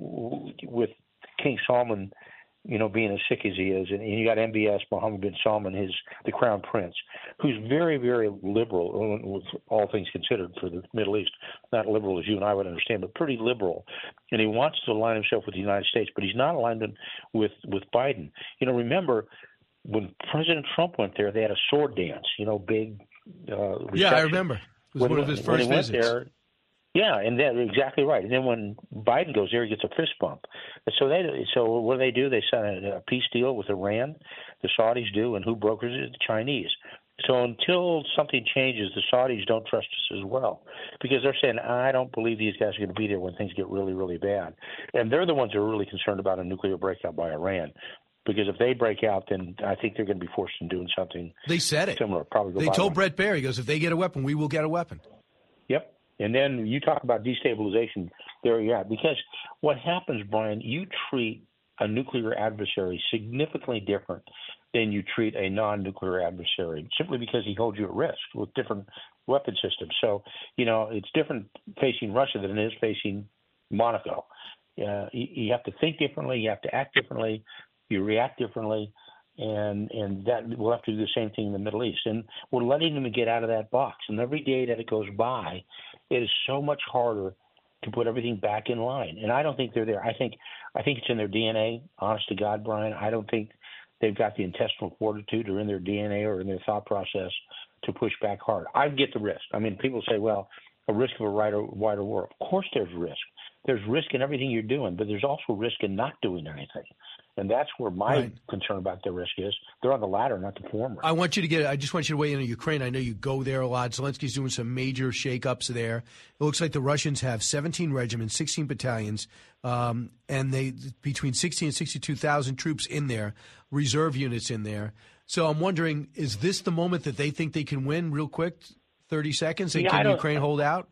with King Salman, you know, being as sick as he is, and you got M B S Mohammed bin Salman, his the crown prince, who's very, very liberal, with all things considered, for the Middle East. Not liberal as you and I would understand, but pretty liberal. And he wants to align himself with the United States, but he's not aligned with with Biden. You know, remember when President Trump went there, they had a sword dance. You know, big. Uh, yeah, I remember. It was when, one of his when first he visits. Went there, yeah, and then exactly right. And then when Biden goes there, he gets a fist bump. And so they, so what do they do? They sign a, a peace deal with Iran. The Saudis do, and who brokers it? The Chinese. So until something changes, the Saudis don't trust us as well, because they're saying, I don't believe these guys are going to be there when things get really, really bad. And they're the ones who are really concerned about a nuclear breakout by Iran. Because if they break out, then I think they're going to be forced into doing something. They said it. Similar, probably. They told Brett Baer, he goes, if they get a weapon, we will get a weapon. Yep. And then you talk about destabilization. There you are. Because what happens, Brian, you treat a nuclear adversary significantly different than you treat a non-nuclear adversary, simply because he holds you at risk with different weapon systems. So, you know, it's different facing Russia than it is facing Monaco. Uh, you, you have to think differently. You have to act differently. You react differently, and and that we'll have to do the same thing in the Middle East. And we're letting them get out of that box. And every day that it goes by, it is so much harder to put everything back in line. And I don't think they're there. I think I think it's in their D N A, honest to God, Brian. I don't think they've got the intestinal fortitude or in their D N A or in their thought process to push back hard. I get the risk. I mean, people say, well, a risk of a wider, wider war. Of course there's risk. There's risk in everything you're doing, but there's also risk in not doing anything. And that's where my right. concern about the risk is. They're on the latter, not the former. I want you to get. I just want you to weigh in on Ukraine. I know you go there a lot. Zelensky's doing some major shakeups there. It looks like the Russians have seventeen regiments, sixteen battalions, um, and they between sixty and sixty-two thousand troops in there, reserve units in there. So I'm wondering, is this the moment that they think they can win real quick, thirty seconds, and yeah, can Ukraine hold out?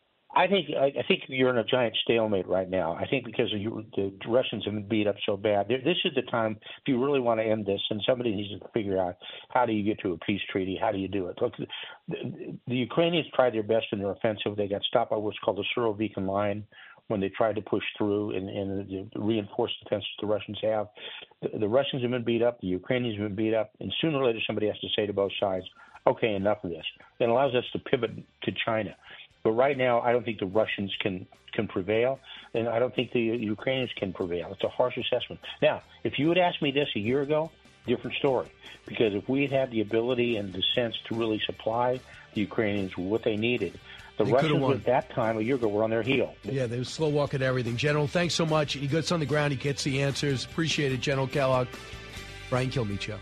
I think I think you're in a giant stalemate right now. I think because of you, the Russians have been beat up so bad. This is the time, if you really want to end this, and somebody needs to figure out how do you get to a peace treaty? How do you do it? Look, the, the Ukrainians tried their best in their offensive. They got stopped by what's called the Surovikin line when they tried to push through and, and the reinforced defenses the Russians have. The, the Russians have been beat up. The Ukrainians have been beat up. And sooner or later somebody has to say to both sides, okay, enough of this. It allows us to pivot to China. But right now, I don't think the Russians can, can prevail, and I don't think the Ukrainians can prevail. It's a harsh assessment. Now, if you had asked me this a year ago, different story. Because if we had had the ability and the sense to really supply the Ukrainians with what they needed, the they Russians at that time, a year ago, were on their heel. Yeah, they were slow walking everything. General, thanks so much. He gets on the ground. He gets the answers. Appreciate it, General Kellogg. Brian Kilmeade Show.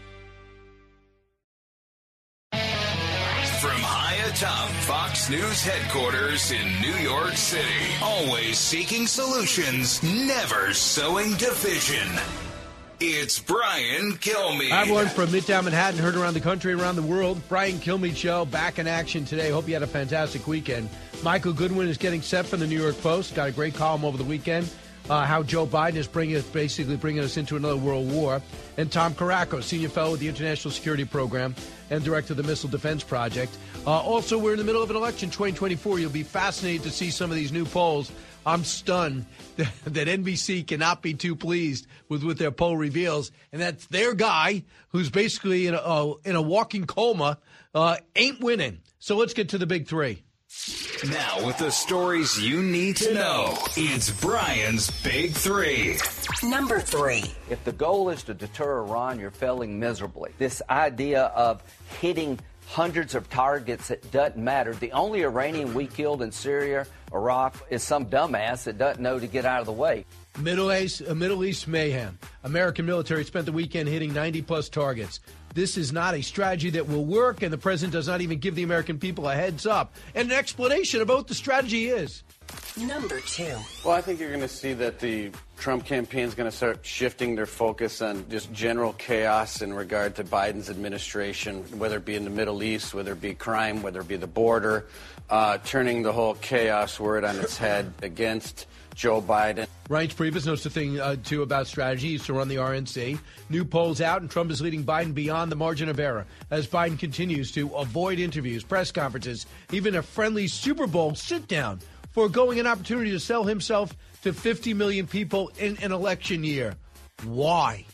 From high atop Fox News headquarters in New York City, always seeking solutions, never sowing division. It's Brian Kilmeade. Hi, everyone from Midtown Manhattan, heard around the country, around the world. Brian Kilmeade Show, back in action today. Hope you had a fantastic weekend. Michael Goodwin is getting set for the New York Post. Got a great column over the weekend. Uh, how Joe Biden is bringing us, basically bringing us into another world war. And Tom Caracco, senior fellow with the International Security Program and director of the Missile Defense Project. Uh, also, we're in the middle of an election, twenty twenty-four. You'll be fascinated to see some of these new polls. I'm stunned that, that N B C cannot be too pleased with what their poll reveals. And that's their guy, who's basically in a, uh, in a walking coma, uh, ain't winning. So let's get to the big three. Now, with the stories you need to know, it's Brian's Big Three. Number three. If the goal is to deter Iran, you're failing miserably. This idea of hitting hundreds of targets, it doesn't matter. The only Iranian we killed in Syria, Iraq, is some dumbass that doesn't know to get out of the way. Middle East, uh, Middle East mayhem. American military spent the weekend hitting ninety-plus targets. This is not a strategy that will work, and the president does not even give the American people a heads up and an explanation about what the strategy is. Number two. Well, I think you're going to see that the Trump campaign is going to start shifting their focus on just general chaos in regard to Biden's administration, whether it be in the Middle East, whether it be crime, whether it be the border, uh, turning the whole chaos word on its head against Joe Biden. Reince Priebus knows the thing, uh, too, about strategy. He used to run the R N C. New polls out, and Trump is leading Biden beyond the margin of error as Biden continues to avoid interviews, press conferences, even a friendly Super Bowl sit-down, foregoing an opportunity to sell himself to fifty million people in an election year. Why?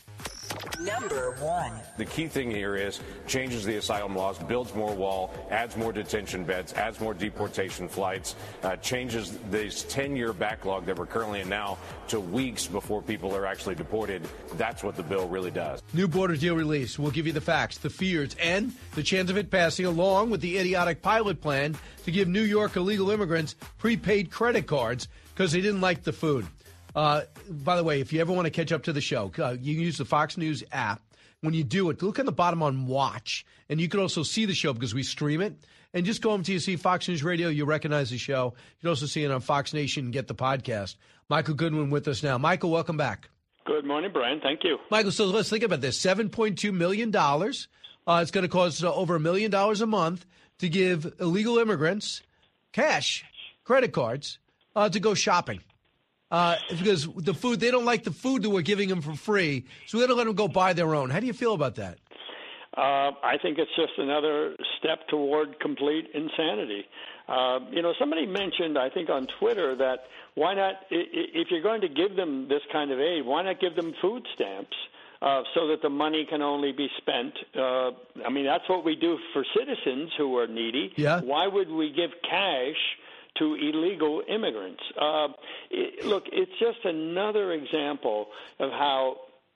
Number one. The key thing here is changes the asylum laws, builds more wall, adds more detention beds, adds more deportation flights, uh, changes this ten-year backlog that we're currently in now to weeks before people are actually deported. That's what the bill really does. New border deal release. We'll give you the facts, the fears, and the chance of it passing, along with the idiotic pilot plan to give New York illegal immigrants prepaid credit cards because they didn't like the food. Uh, by the way, if you ever want to catch up to the show, uh, you can use the Fox News app. When you do it, look on the bottom on Watch, and you can also see the show because we stream it. And just go until you see Fox News Radio, you recognize the show. You can also see it on Fox Nation and get the podcast. Michael Goodwin with us now. Michael, welcome back. Good morning, Brian. Thank you. Michael, so let's think about this. seven point two million dollars. Uh, it's going to cost uh, over a million dollars a month to give illegal immigrants cash, credit cards, uh, to go shopping. Uh, because the food, they don't like the food that we're giving them for free, so we got to let them go buy their own. How do you feel about that? Uh, I think it's just another step toward complete insanity. Uh, you know, somebody mentioned, I think on Twitter, that why not, if you're going to give them this kind of aid, why not give them food stamps uh, so that the money can only be spent? Uh, I mean, that's what we do for citizens who are needy. Yeah. Why would we give cash to illegal immigrants? Uh, it, look, it's just another example of how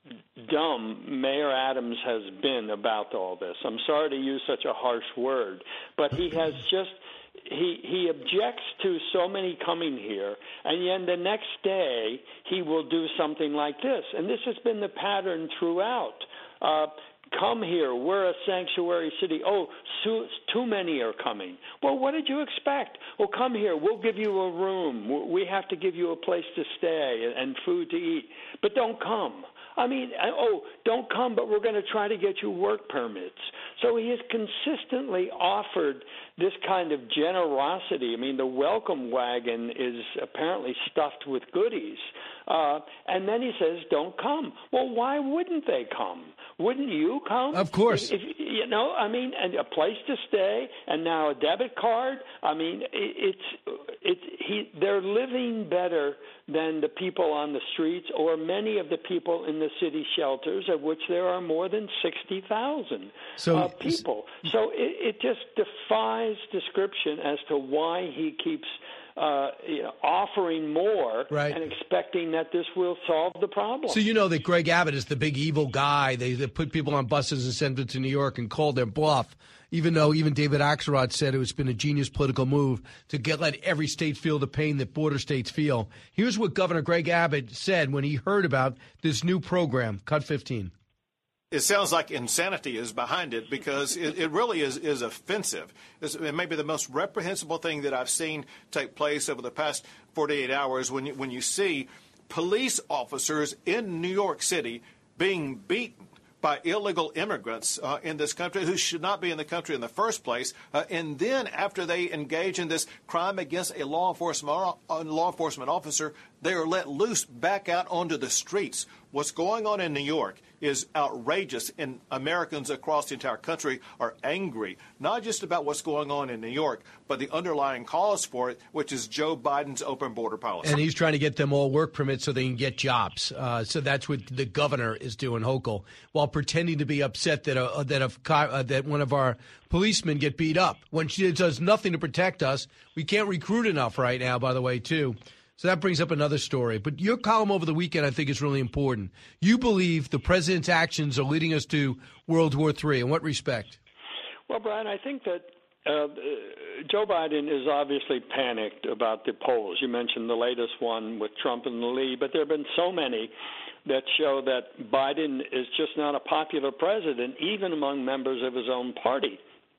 dumb Mayor Adams has been about all this. I'm sorry to use such a harsh word, but he has just he he objects to so many coming here, and then the next day he will do something like this. And this has been the pattern throughout. Uh, Come here. We're a sanctuary city. Oh, so, too many are coming. Well, what did you expect? Well, come here. We'll give you a room. We have to give you a place to stay and food to eat. But don't come. I mean, oh, don't come, but we're going to try to get you work permits. So he has consistently offered this kind of generosity. I mean, the welcome wagon is apparently stuffed with goodies. Uh, and then he says, don't come. Well, why wouldn't they come? Wouldn't you come? Of course. If, if, you know, I mean, and a place to stay, and now a debit card. I mean, it, it's it's he. They're living better than the people on the streets or many of the people in the city shelters, of which there are more than sixty thousand so, uh, people. So it, it just defies description as to why he keeps Uh, you know, offering more right. and expecting that this will solve the problem. So you know that Greg Abbott is the big evil guy. They, they put people on buses and sent them to New York and called their bluff, even though even David Axelrod said it's been a genius political move to get let every state feel the pain that border states feel. Here's what Governor Greg Abbott said when he heard about this new program, Cut fifteen. It sounds like insanity is behind it because it, it really is, is offensive. It's, it may be the most reprehensible thing that I've seen take place over the past forty-eight hours when you, when you see police officers in New York City being beaten by illegal immigrants uh, in this country who should not be in the country in the first place. Uh, and then after they engage in this crime against a law enforcement, uh, law enforcement officer, they are let loose back out onto the streets. What's going on in New York is outrageous, and Americans across the entire country are angry, not just about what's going on in New York, but the underlying cause for it, which is Joe Biden's open border policy. And he's trying to get them all work permits so they can get jobs. Uh, so that's what the governor is doing, Hochul, while pretending to be upset that a, that, a, uh, that one of our policemen get beat up when she does nothing to protect us. We can't recruit enough right now, by the way, too. So that brings up another story. But your column over the weekend, I think, is really important. You believe the president's actions are leading us to World War Three. In what respect? Well, Brian, I think that uh, Joe Biden is obviously panicked about the polls. You mentioned the latest one with Trump in the lead, but there have been so many that show that Biden is just not a popular president, even among members of his own party.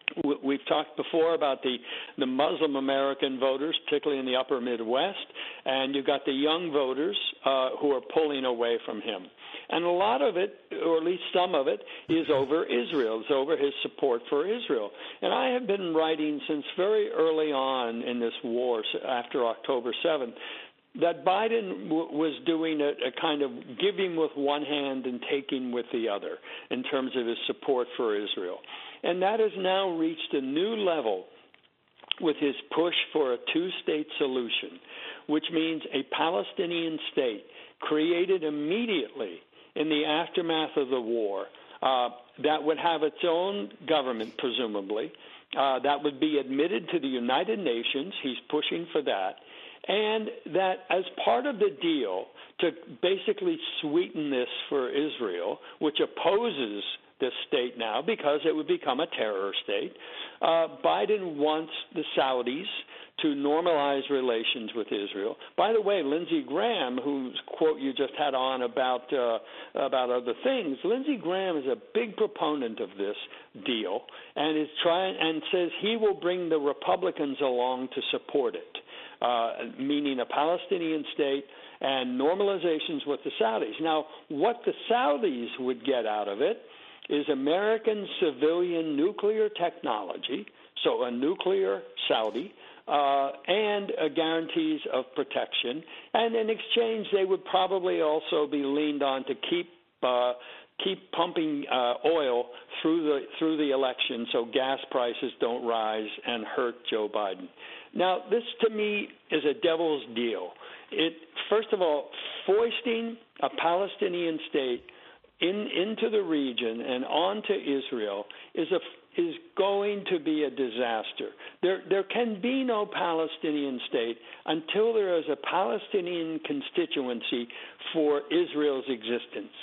We've talked before about the, the Muslim American voters, particularly in the upper Midwest, and you've got the young voters uh, who are pulling away from him. And a lot of it, or at least some of it, is over Israel. It's over his support for Israel. And I have been writing since very early on in this war, after October seventh, that Biden w- was doing a, a kind of giving with one hand and taking with the other in terms of his support for Israel. And that has now reached a new level with his push for a two-state solution, which means a Palestinian state created immediately in the aftermath of the war uh, that would have its own government, presumably, uh, that would be admitted to the United Nations. He's pushing for that. And that as part of the deal to basically sweeten this for Israel, which opposes this state now because it would become a terror state, uh, Biden wants the Saudis to normalize relations with Israel. By the way, Lindsey Graham, whose quote you just had on about uh, about other things, Lindsey Graham is a big proponent of this deal and is trying and says he will bring the Republicans along to support it. Uh, meaning a Palestinian state and normalizations with the Saudis. Now, what the Saudis would get out of it is American civilian nuclear technology, so a nuclear Saudi, uh, and uh, guarantees of protection. And in exchange, they would probably also be leaned on to keep uh, keep pumping uh, oil through the through the election so gas prices don't rise and hurt Joe Biden. Now, this to me is a devil's deal. It, first of all, foisting a Palestinian state in, into the region and onto Israel is a is going to be a disaster. There, there can be no Palestinian state until there is a Palestinian constituency for Israel's existence.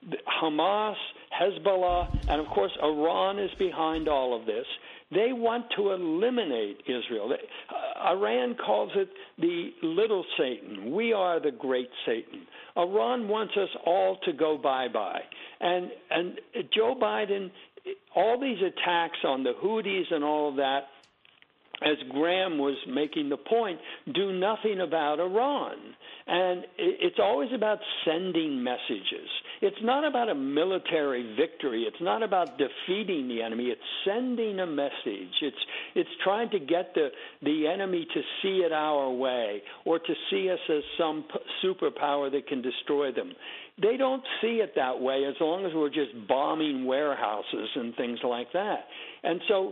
Hamas, Hezbollah, and of course Iran is behind all of this. They want to eliminate Israel. They, uh, Iran calls it the little Satan. We are the great Satan. Iran wants us all to go bye-bye. And, and Joe Biden, all these attacks on the Houthis and all of that, as Graham was making the point, do nothing about Iran. And it's always about sending messages. It's not about a military victory. It's not about defeating the enemy. It's sending a message. It's it's trying to get the, the enemy to see it our way or to see us as some superpower that can destroy them. They don't see it that way as long as we're just bombing warehouses and things like that. And so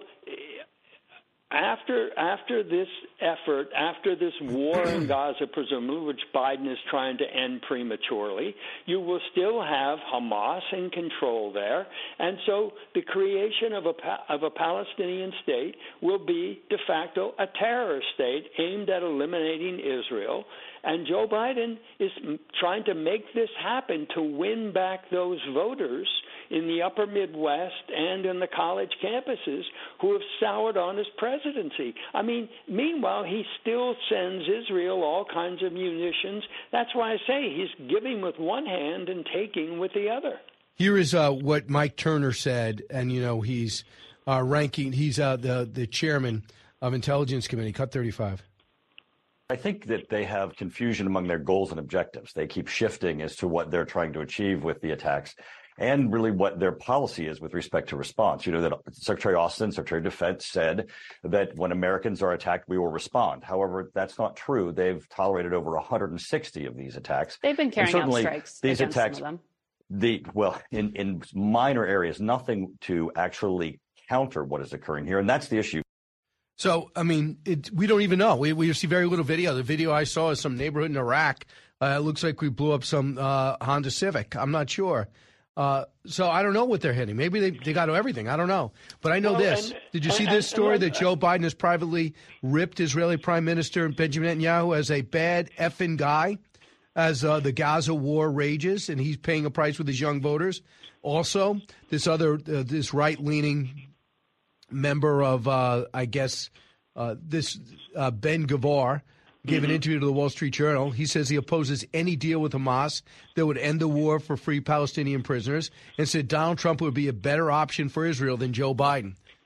After after this effort, after this war in Gaza, presumably, which Biden is trying to end prematurely, you will still have Hamas in control there. And so the creation of a, of a Palestinian state will be de facto a terror state aimed at eliminating Israel. And Joe Biden is trying to make this happen to win back those voters in the upper Midwest and in the college campuses who have soured on his presidency. I mean, meanwhile, he still sends Israel all kinds of munitions. That's why I say he's giving with one hand and taking with the other. Here is uh, what Mike Turner said, and, you know, he's uh, ranking, he's uh, the, the chairman of Intelligence Committee, cut thirty-five. I think that they have confusion among their goals and objectives. They keep shifting as to what they're trying to achieve with the attacks and really what their policy is with respect to response. You know, that Secretary Austin, Secretary of Defense, said that when Americans are attacked, we will respond. However, that's not true. They've tolerated over one hundred sixty of these attacks. They've been carrying out strikes these against attacks, some of them. The, well, in, in minor areas, nothing to actually counter what is occurring here. And that's the issue. So, I mean, it, we don't even know. We, we see very little video. The video I saw is some neighborhood in Iraq. Uh, it looks like we blew up some uh, Honda Civic. I'm not sure. Uh, so I don't know what they're hitting. Maybe they, they got to everything. I don't know. But I know well, this. And, Did you see and, this story and, and, that Joe Biden has privately ripped Israeli Prime Minister Benjamin Netanyahu as a bad effing guy as uh, the Gaza war rages, and he's paying a price with his young voters? Also, this other, uh, this right-leaning member of, uh, I guess, uh, this uh, Ben Gavar gave mm-hmm. an interview to the Wall Street Journal. He says he opposes any deal with Hamas that would end the war for free Palestinian prisoners and said Donald Trump would be a better option for Israel than Joe Biden.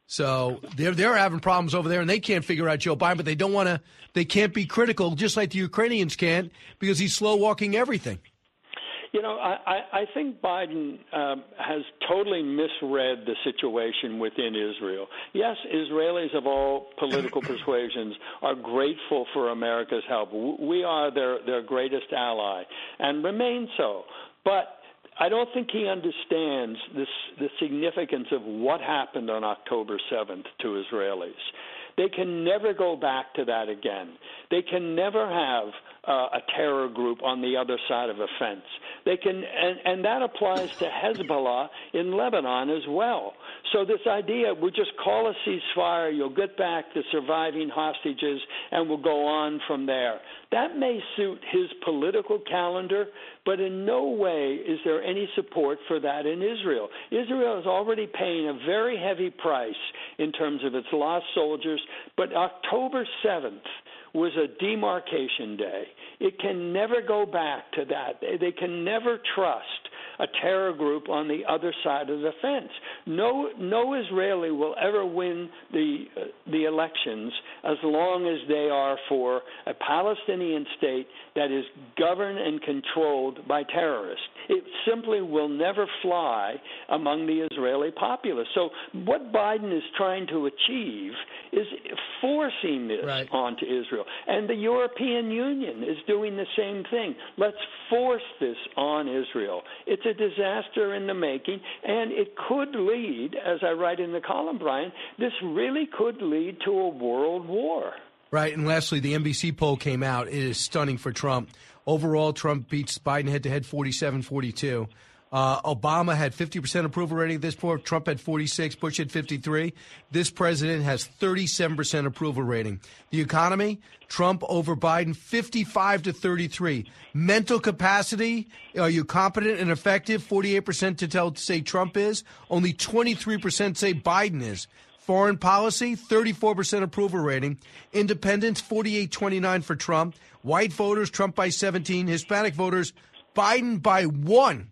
So they're they're having problems over there, and they can't figure out Joe Biden, but they don't want to. They can't be critical, just like the Ukrainians can't, because he's slow walking everything. You know, I, I think Biden um, has totally misread the situation within Israel. Yes, Israelis of all political persuasions are grateful for America's help. We are their, their greatest ally and remain so. But I don't think he understands this, the significance of what happened on October seventh to Israelis. They can never go back to that again. They can never have uh, a terror group on the other side of a fence. They can, and, and that applies to Hezbollah in Lebanon as well. So this idea, we'll just call a ceasefire, you'll get back the surviving hostages, and we'll go on from there. That may suit his political calendar, but in no way is there any support for that in Israel. Israel is already paying a very heavy price in terms of its lost soldiers, but October seventh was a demarcation day. It can never go back to that. They, they can never trust a terror group on the other side of the fence. No, no Israeli will ever win the uh, the elections as long as they are for a Palestinian state that is governed and controlled by terrorists. It simply will never fly among the Israeli populace. So what Biden is trying to achieve is forcing this right. onto Israel. And the European Union is doing the same thing. Let's force this on Israel. It's a disaster in the making, and it could lead, as I write in the column, Brian, this really could lead to a world war. Right, and lastly, the N B C poll came out. It is stunning for Trump. Overall, Trump beats Biden head-to-head forty-seven forty-two. Uh, Obama had fifty percent approval rating at this point. Trump had forty-six, Bush had fifty-three. This president has thirty-seven percent approval rating. The economy, Trump over Biden, fifty-five to thirty-three. Mental capacity, are you competent and effective? forty-eight percent to tell to say Trump is. Only twenty-three percent say Biden is. Foreign policy, thirty-four percent approval rating. Independents, forty-eight twenty-nine for Trump. White voters, Trump by seventeen. Hispanic voters, Biden by one.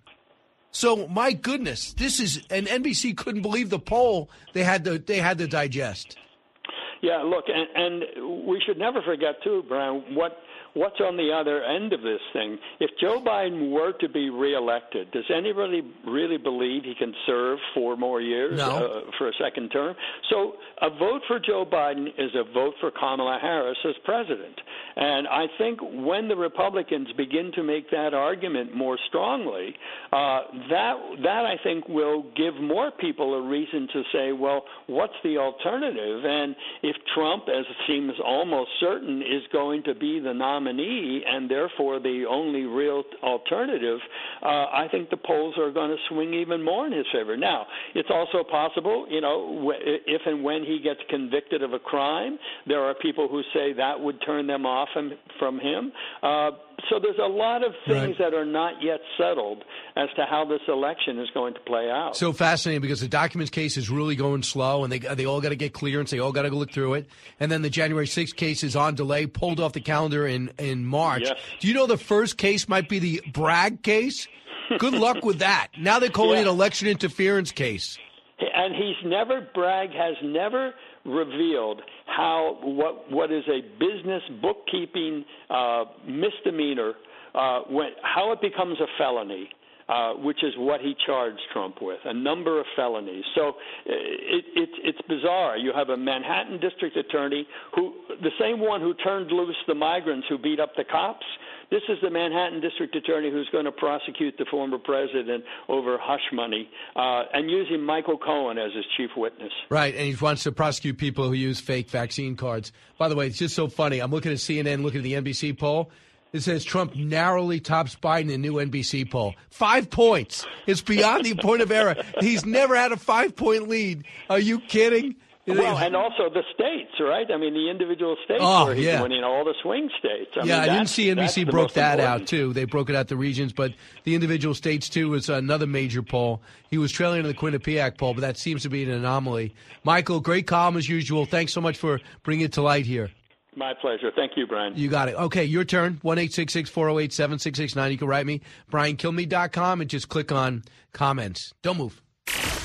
So, my goodness, this is, and N B C couldn't believe the poll they had to, they had to digest. Yeah, look, and, and we should never forget, too, Brian, what what's on the other end of this thing. If Joe Biden were to be reelected, does anybody really believe he can serve four more years no. uh, for a second term? So a vote for Joe Biden is a vote for Kamala Harris as president. And I think when the Republicans begin to make that argument more strongly, uh, that, that I think will give more people a reason to say, well, what's the alternative? And if Trump, as it seems almost certain, is going to be the nominee, and therefore the only real alternative, uh, I think the polls are going to swing even more in his favor. Now, it's also possible, you know, if and when he gets convicted of a crime, there are people who say that would turn them off from him. Uh, so there's a lot of things right. that are not yet settled as to how this election is going to play out. So fascinating, because the documents case is really going slow, and they they all got to get clearance. They all got to go look through it. And then the January sixth case is on delay, pulled off the calendar in, in March. Yes. Do you know the first case might be the Bragg case? Good luck with that. Now they're calling yeah. it election interference case. And he's never, Bragg has never revealed how what what is a business bookkeeping uh, misdemeanor, uh, when, how it becomes a felony. Uh, which is what he charged Trump with, a number of felonies. So it, it, it's bizarre. You have a Manhattan district attorney, who, the same one who turned loose the migrants who beat up the cops. This is the Manhattan district attorney who's going to prosecute the former president over hush money, uh, and using Michael Cohen as his chief witness. Right, and he wants to prosecute people who use fake vaccine cards. By the way, it's just so funny. I'm looking at C N N, looking at the N B C poll. It says Trump narrowly tops Biden in new N B C poll. Five points. It's beyond the point of error. He's never had a five-point lead. Are you kidding? Well, and also the states, right? I mean, the individual states oh, where he's yeah. winning all the swing states. I yeah, mean, I didn't see N B C broke that important. out, too. They broke it out the regions, but the individual states, too, was another major poll. He was trailing in the Quinnipiac poll, but that seems to be an anomaly. Michael, great column as usual. Thanks so much for bringing it to light here. My pleasure. Thank you, Brian. You got it. Okay, your turn. one eight six six, four oh eight, seven six six nine. You can write me, brian kilmeade dot com, and just click on comments. Don't move.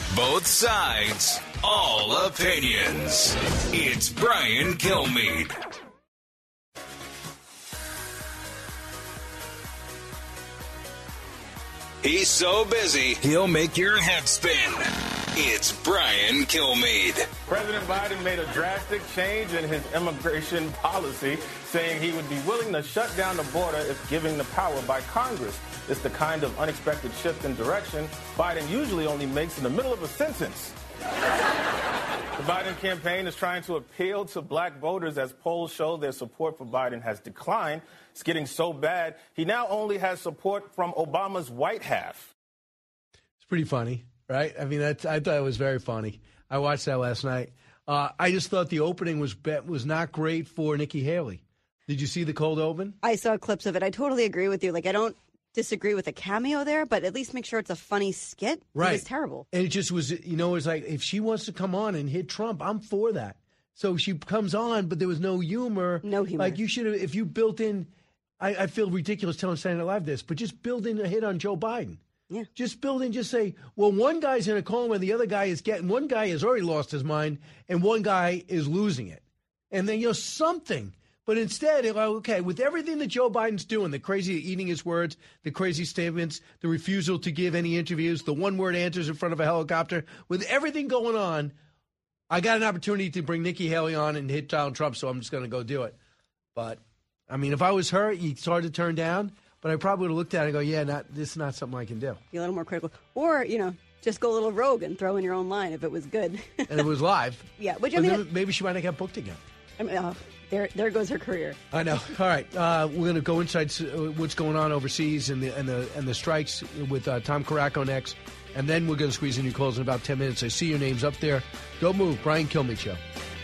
Both sides, all opinions. It's Brian Kilmeade. He's so busy, he'll make your head spin. It's Brian Kilmeade. President Biden made a drastic change in his immigration policy, saying he would be willing to shut down the border if given the power by Congress. It's the kind of unexpected shift in direction Biden usually only makes in the middle of a sentence. The Biden campaign is trying to appeal to black voters as polls show their support for Biden has declined. It's getting so bad, he now only has support from Obama's white half. It's pretty funny, right? I mean, that's, I thought it was very funny. I watched that last night. Uh, I just thought the opening was was not great for Nikki Haley. Did you see the cold open? I saw clips of it. I totally agree with you. Like, I don't disagree with a cameo there, but at least make sure it's a funny skit. Right. It was terrible. And it just was, you know, it's like if she wants to come on and hit Trump, I'm for that. So she comes on, but there was no humor. No humor. Like you should have, if you built in, I, I feel ridiculous telling Saturday Night Live this, but just build in a hit on Joe Biden. Yeah. Just build in, just say, well, one guy's in a coma and the other guy is getting, one guy has already lost his mind and one guy is losing it. And then, you know, something. But instead, okay, with everything that Joe Biden's doing, the crazy eating his words, the crazy statements, the refusal to give any interviews, the one-word answers in front of a helicopter, with everything going on, I got an opportunity to bring Nikki Haley on and hit Donald Trump, so I'm just going to go do it. But, I mean, if I was her, it's hard to turn down, but I probably would have looked at it and go, yeah, not, this is not something I can do. Be a little more critical. Or, you know, just go a little rogue and throw in your own line if it was good. And it was live. Yeah, which I But mean, then maybe she might not get booked again. I mean, oh, there, there goes her career. I know. All right, uh, we're going to go inside what's going on overseas and the and the and the strikes with uh, Tom Caraco next, and then we're going to squeeze in your calls in about ten minutes. I see your names up there. Don't move, Brian Kilmeade Show.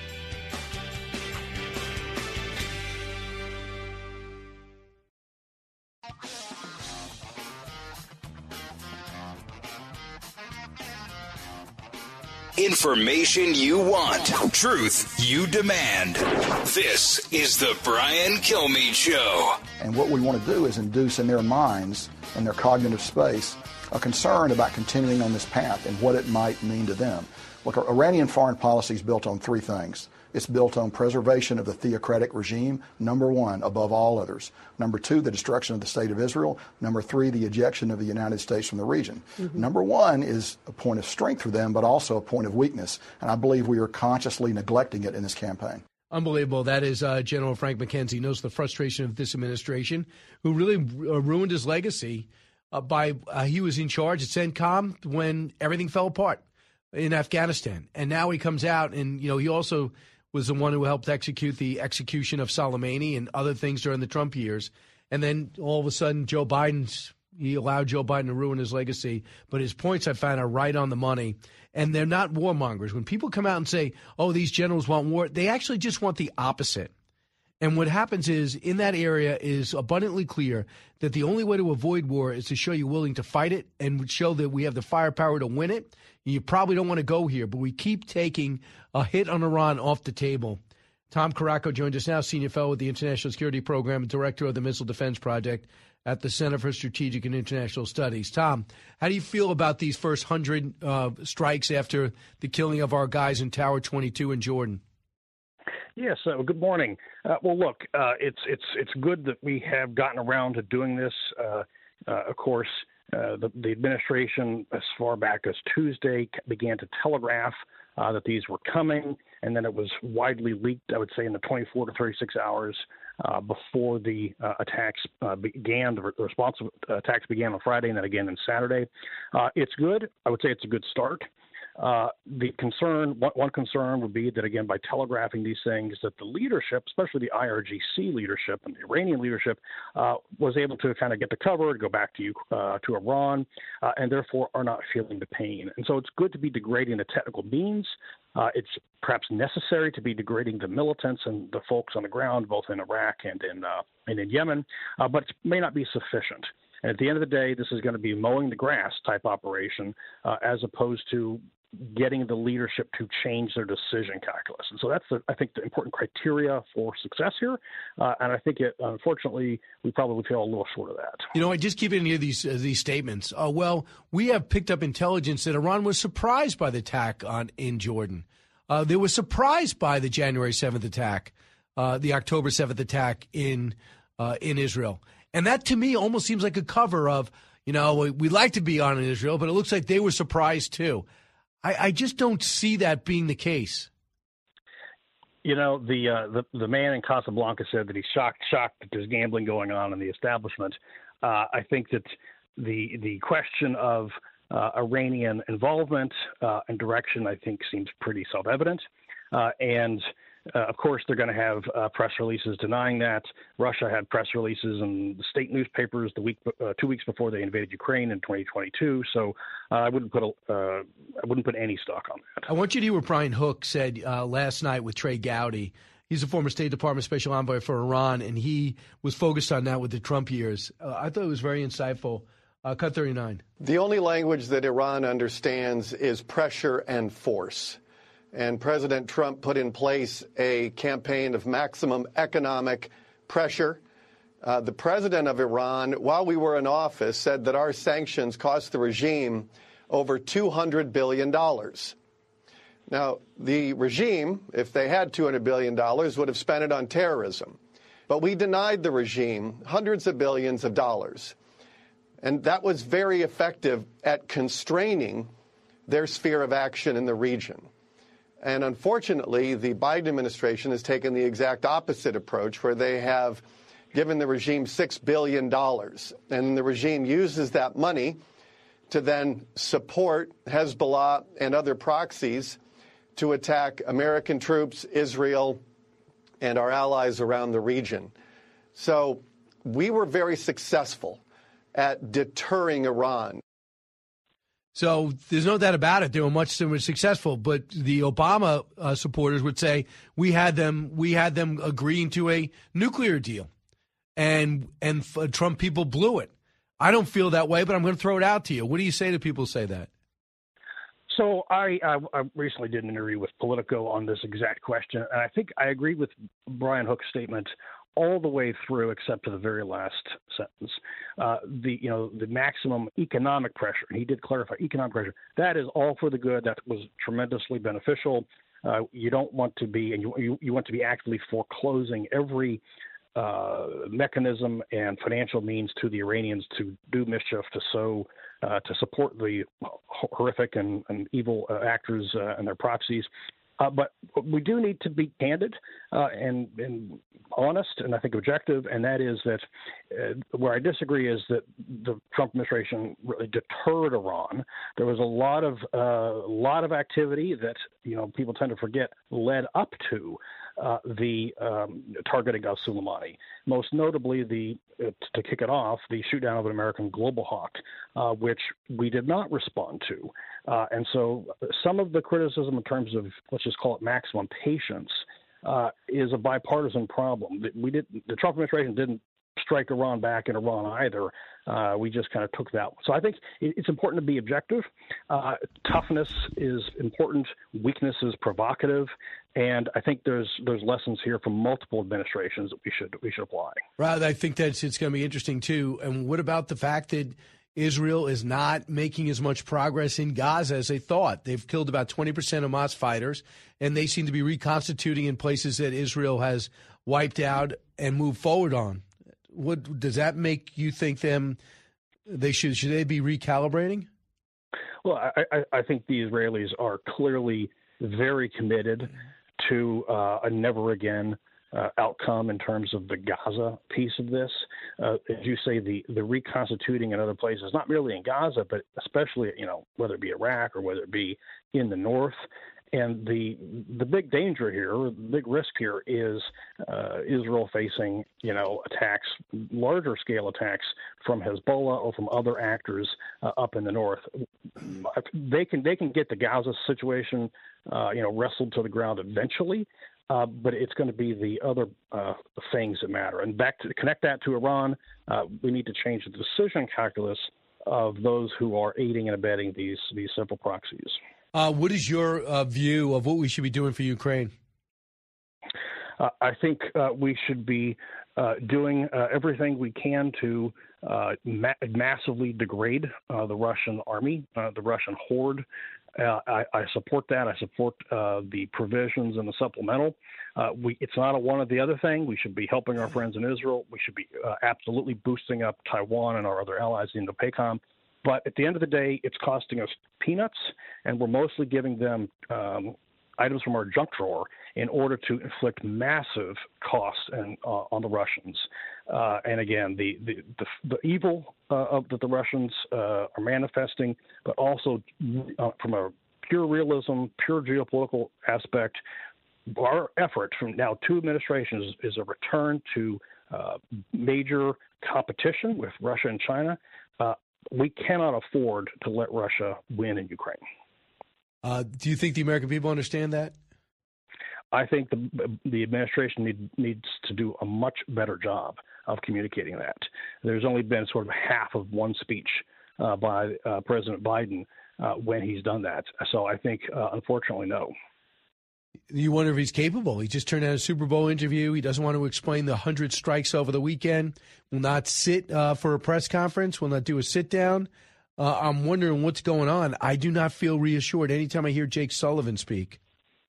Information you want, truth you demand. This is the Brian Kilmeade Show. And what we want to do is induce in their minds, in their cognitive space, a concern about continuing on this path and what it might mean to them. Look, Iranian foreign policy is built on three things. It's built on preservation of the theocratic regime, number one, above all others. Number two, the destruction of the state of Israel. Number three, the ejection of the United States from the region. Mm-hmm. Number one is a point of strength for them, but also a point of weakness. And I believe we are consciously neglecting it in this campaign. Unbelievable. That is uh, General Frank McKenzie, knows the frustration of this administration, who really uh, ruined his legacy uh, by uh, he was in charge at CENTCOM when everything fell apart in Afghanistan. And now he comes out and, you know, he also was the one who helped execute the execution of Soleimani and other things during the Trump years. And then all of a sudden, Joe Biden's, he allowed Joe Biden to ruin his legacy. But his points, I find, are right on the money. And they're not warmongers. When people come out and say, oh, these generals want war, they actually just want the opposite. And what happens is, in that area is abundantly clear that the only way to avoid war is to show you're willing to fight it and show that we have the firepower to win it. You probably don't want to go here, but we keep taking a hit on Iran off the table. Tom Caraco joins us now, senior fellow with the International Security Program and director of the Missile Defense Project at the Center for Strategic and International Studies. Tom, how do you feel about these first hundred uh, strikes after the killing of our guys in Tower twenty-two in Jordan? Yes. Uh, good morning. Uh, well, look, uh, it's it's it's good that we have gotten around to doing this. Uh, uh, of course, uh, the, the administration, as far back as Tuesday, began to telegraph uh, that these were coming, and then it was widely leaked, I would say, in the twenty-four to thirty-six hours uh, before the uh, attacks uh, began. The, re- the response attacks began on Friday and then again on Saturday. Uh, it's good. I would say it's a good start. Uh, the concern, one, one concern would be that, again, by telegraphing these things, that the leadership, especially the I R G C leadership and the Iranian leadership, uh, was able to kind of get the cover, go back to uh, to Iran, uh, and therefore are not feeling the pain. And so it's good to be degrading the technical means. Uh, it's perhaps necessary to be degrading the militants and the folks on the ground, both in Iraq and in uh, and in Yemen, uh, but it may not be sufficient. And at the end of the day, this is going to be mowing the grass type operation, uh, as opposed to getting the leadership to change their decision calculus. And so that's, the, I think, the important criteria for success here. Uh, and I think, it, unfortunately, we probably fell a little short of that. You know, I just keep hearing these uh, these statements. Uh, well, we have picked up intelligence that Iran was surprised by the attack on in Jordan. Uh, they were surprised by the January seventh attack, uh, the October seventh attack in uh, in Israel. And that, to me, almost seems like a cover of, you know, we'd like to be on in Israel, but it looks like they were surprised, too. I, I just don't see that being the case. You know, the, uh, the the man in Casablanca said that he's shocked, shocked that there's gambling going on in the establishment. Uh, I think that the the question of uh, Iranian involvement uh, and direction, I think, seems pretty self-evident. Uh, and, uh, of course, they're going to have uh, press releases denying that. Russia had press releases in the state newspapers the week, uh, two weeks before they invaded Ukraine in twenty twenty-two. So uh, I wouldn't put a, uh, I wouldn't put any stock on that. I want you to hear what Brian Hook said uh, last night with Trey Gowdy. He's a former State Department Special Envoy for Iran, and he was focused on that with the Trump years. Uh, I thought it was very insightful. Uh, cut thirty-nine. The only language that Iran understands is pressure and force. And President Trump put in place a campaign of maximum economic pressure. Uh, the president of Iran, while we were in office, said that our sanctions cost the regime over two hundred billion dollars. Now, the regime, if they had two hundred billion dollars, would have spent it on terrorism. But we denied the regime hundreds of billions of dollars. And that was very effective at constraining their sphere of action in the region. And unfortunately, the Biden administration has taken the exact opposite approach, where they have given the regime six billion dollars. And the regime uses that money to then support Hezbollah and other proxies to attack American troops, Israel, and our allies around the region. So we were very successful at deterring Iran. So there's no doubt about it. They were much more successful. But the Obama uh, supporters would say we had them we had them agreeing to a nuclear deal, and and uh, Trump people blew it. I don't feel that way, but I'm going to throw it out to you. What do you say to people who say that? So I, I, I recently did an interview with Politico on this exact question, and I think I agree with Brian Hook's statement all the way through, except to the very last sentence. Uh, the you know the maximum economic pressure, and he did clarify economic pressure. That is all for the good. That was tremendously beneficial. Uh, you don't want to be, and you you, you want to be actively foreclosing every uh, mechanism and financial means to the Iranians to do mischief, to sow, uh, to support the horrific and, and evil uh, actors uh, and their proxies. Uh, but we do need to be candid uh, and, and honest, and I think objective, and that is that uh, where I disagree is that the Trump administration really deterred Iran. There was a lot of uh, lot of activity that you know people tend to forget led up to uh, the um, targeting of Soleimani. Most notably, the uh, to kick it off, the shoot down of an American Global Hawk, uh, which we did not respond to. Uh, and so some of the criticism in terms of, let's just call it maximum patience, uh, is a bipartisan problem. We did, the Trump administration didn't strike Iran back in Iran either. Uh, we just kind of took that one. So I think it's important to be objective. Uh, toughness is important. Weakness is provocative. And I think there's there's lessons here from multiple administrations that we should we should apply. Right. I think that's it's going to be interesting, too. And what about the fact that Israel is not making as much progress in Gaza as they thought? They've killed about twenty percent of Hamas fighters, and they seem to be reconstituting in places that Israel has wiped out and moved forward on. What does that make you think them? They should should they be recalibrating? Well, I, I, I think the Israelis are clearly very committed to uh, a never again Uh, outcome in terms of the Gaza piece of this. Uh, as you say, the, the reconstituting in other places, not merely in Gaza, but especially, you know, whether it be Iraq or whether it be in the north. And the the big danger here, or the big risk here is uh, Israel facing, you know, attacks, larger scale attacks from Hezbollah or from other actors uh, up in the north. They can they can get the Gaza situation, uh, you know, wrestled to the ground eventually. Uh, but it's going to be the other uh, things that matter. And back to connect that to Iran, uh, we need to change the decision calculus of those who are aiding and abetting these these simple proxies. Uh, what is your uh, view of what we should be doing for Ukraine? Uh, I think uh, we should be uh, doing uh, everything we can to uh, ma- massively degrade uh, the Russian army, uh, the Russian horde. Uh, I, I support that. I support uh, the provisions in the supplemental. Uh, we, it's not a one or the other thing. We should be helping our friends in Israel. We should be uh, absolutely boosting up Taiwan and our other allies in Indo-PACOM. But at the end of the day, it's costing us peanuts, and we're mostly giving them um, items from our junk drawer in order to inflict massive costs and, uh, on the Russians. Uh, and again, the the, the, the evil uh, of that the Russians uh, are manifesting, but also uh, from a pure realism, pure geopolitical aspect, our effort from now two administrations is, is a return to uh, major competition with Russia and China. Uh, we cannot afford to let Russia win in Ukraine. Uh, do you think the American people understand that? I think the the administration need, needs to do a much better job of communicating that. There's only been sort of half of one speech uh, by uh, President Biden uh, when he's done that. So I think, uh, unfortunately, no. You wonder if he's capable. He just turned out a Super Bowl interview. He doesn't want to explain the one hundred strikes over the weekend, will not sit uh, for a press conference, will not do a sit-down. Uh, I'm wondering what's going on. I do not feel reassured anytime I hear Jake Sullivan speak.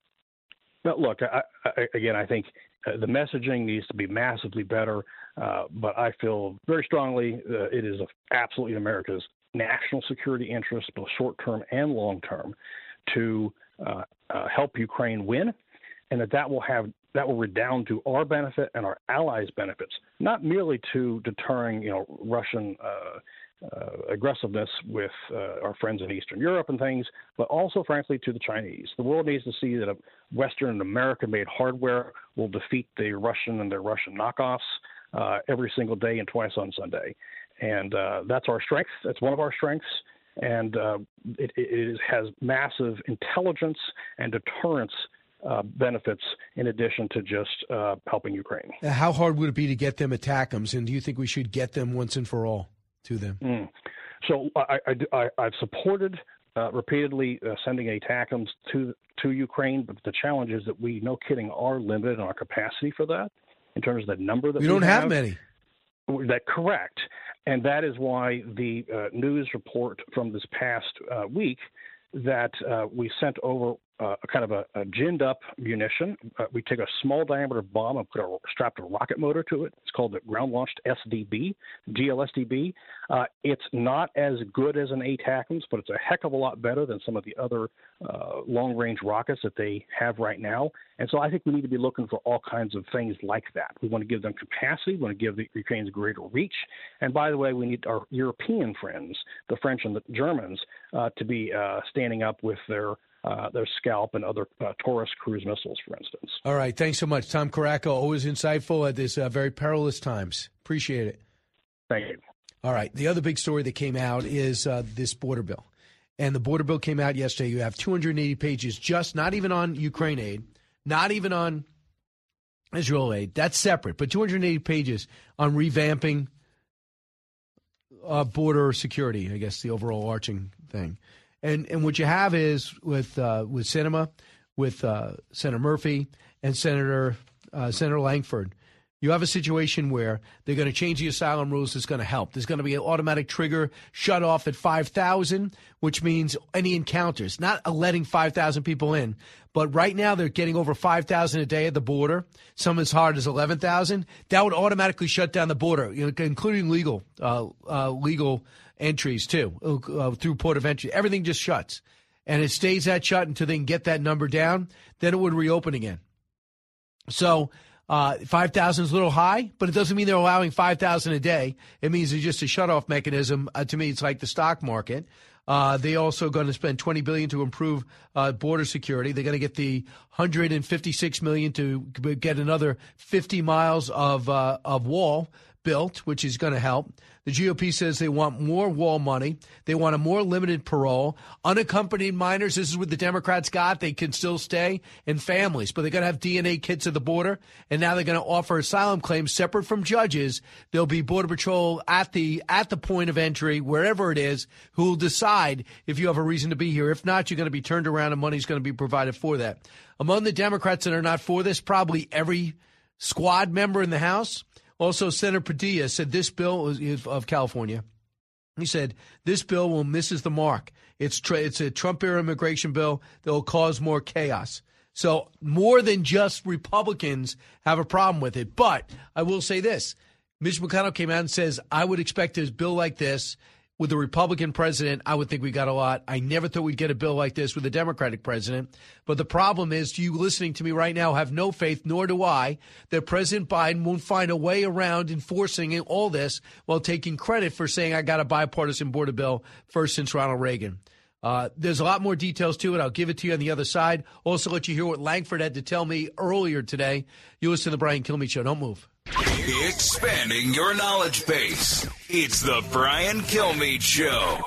But look, I, I, again, I think uh, the messaging needs to be massively better, uh, but I feel very strongly uh, it is absolutely in America's national security interest, both short-term and long-term, to uh, uh, help Ukraine win, and that that will have that will redound to our benefit and our allies' benefits, not merely to deterring, you know, Russian uh, Uh, aggressiveness with uh, our friends in Eastern Europe and things, but also, frankly, to the Chinese. The world needs to see that a Western and American-made hardware will defeat the Russian and their Russian knockoffs uh, every single day and twice on Sunday. And uh, that's our strength. That's one of our strengths. And uh, it, it has massive intelligence and deterrence uh, benefits in addition to just uh, helping Ukraine. How hard would it be to get them ATACMS, and do you think we should get them once and for all? To them. Mm. So I, I, I, I've supported uh, repeatedly uh, sending ATACMS to to Ukraine, but the challenge is that we, no kidding, are limited in our capacity for that in terms of the number that we, we don't have, have many. That correct, and that is why the uh, news report from this past uh, week that uh, we sent over uh, a kind of a, a ginned up munition. Uh, we take a small diameter bomb and put a strapped a rocket motor to it. It's called the ground launched S D B, G L S D B. Uh, it's not as good as an ATACMS, but it's a heck of a lot better than some of the other uh, long range rockets that they have right now. And so I think we need to be looking for all kinds of things like that. We want to give them capacity. We want to give the Ukrainians greater reach. And by the way, we need our European friends, the French and the Germans, uh, to be uh, standing up with their Uh, their Scalp and other uh, Taurus cruise missiles, for instance. All right. Thanks so much. Tom Caracco, always insightful at this uh, very perilous times. Appreciate it. Thank you. All right. The other big story that came out is uh, this border bill. And the border bill came out yesterday. You have two hundred eighty pages, just not even on Ukraine aid, not even on Israel aid. That's separate. But two hundred eighty pages on revamping uh, border security, I guess the overall arching thing. And and what you have is with uh, with Sinema, with uh, Senator Murphy and Senator uh, Senator Langford, you have a situation where they're going to change the asylum rules. That's going to help. There's going to be an automatic trigger shut off at five thousand, which means any encounters, not letting five thousand people in. But right now they're getting over five thousand a day at the border, some as hard as eleven thousand. That would automatically shut down the border, you know, including legal uh, uh, legal entries, too, uh, through port of entry. Everything just shuts. And it stays that shut until they can get that number down. Then it would reopen again. So uh, five thousand is a little high, but it doesn't mean they're allowing five thousand a day. It means it's just a shutoff mechanism. Uh, to me, it's like the stock market. Uh, they also going to spend twenty billion dollars to improve uh, border security. They're going to get the one hundred fifty-six million dollars to get another fifty miles of uh, of wall built, which is going to help. The G O P says they want more wall money. They want a more limited parole. Unaccompanied minors, this is what the Democrats got. They can still stay in families, but they're going to have D N A kits at the border, and now they're going to offer asylum claims separate from judges. There'll be Border Patrol at the at the point of entry, wherever it is, who will decide if you have a reason to be here. If not, you're going to be turned around and money's going to be provided for that. Among the Democrats that are not for this, probably every squad member in the House. Also, Senator Padilla said this bill is of California. He said this bill will misses the mark. It's tr- it's a Trump-era immigration bill that will cause more chaos. So more than just Republicans have a problem with it. But I will say this. Mitch McConnell came out and says, I would expect a bill like this with a Republican president. I would think we got a lot. I never thought we'd get a bill like this with a Democratic president. But the problem is you listening to me right now have no faith, nor do I, that President Biden won't find a way around enforcing all this while taking credit for saying I got a bipartisan border bill first since Ronald Reagan. Uh, there's a lot more details to it. I'll give it to you on the other side. Also let you hear what Langford had to tell me earlier today. You listen to the Brian Kilmeade Show. Don't move. Expanding your knowledge base. It's the Brian Kilmeade Show.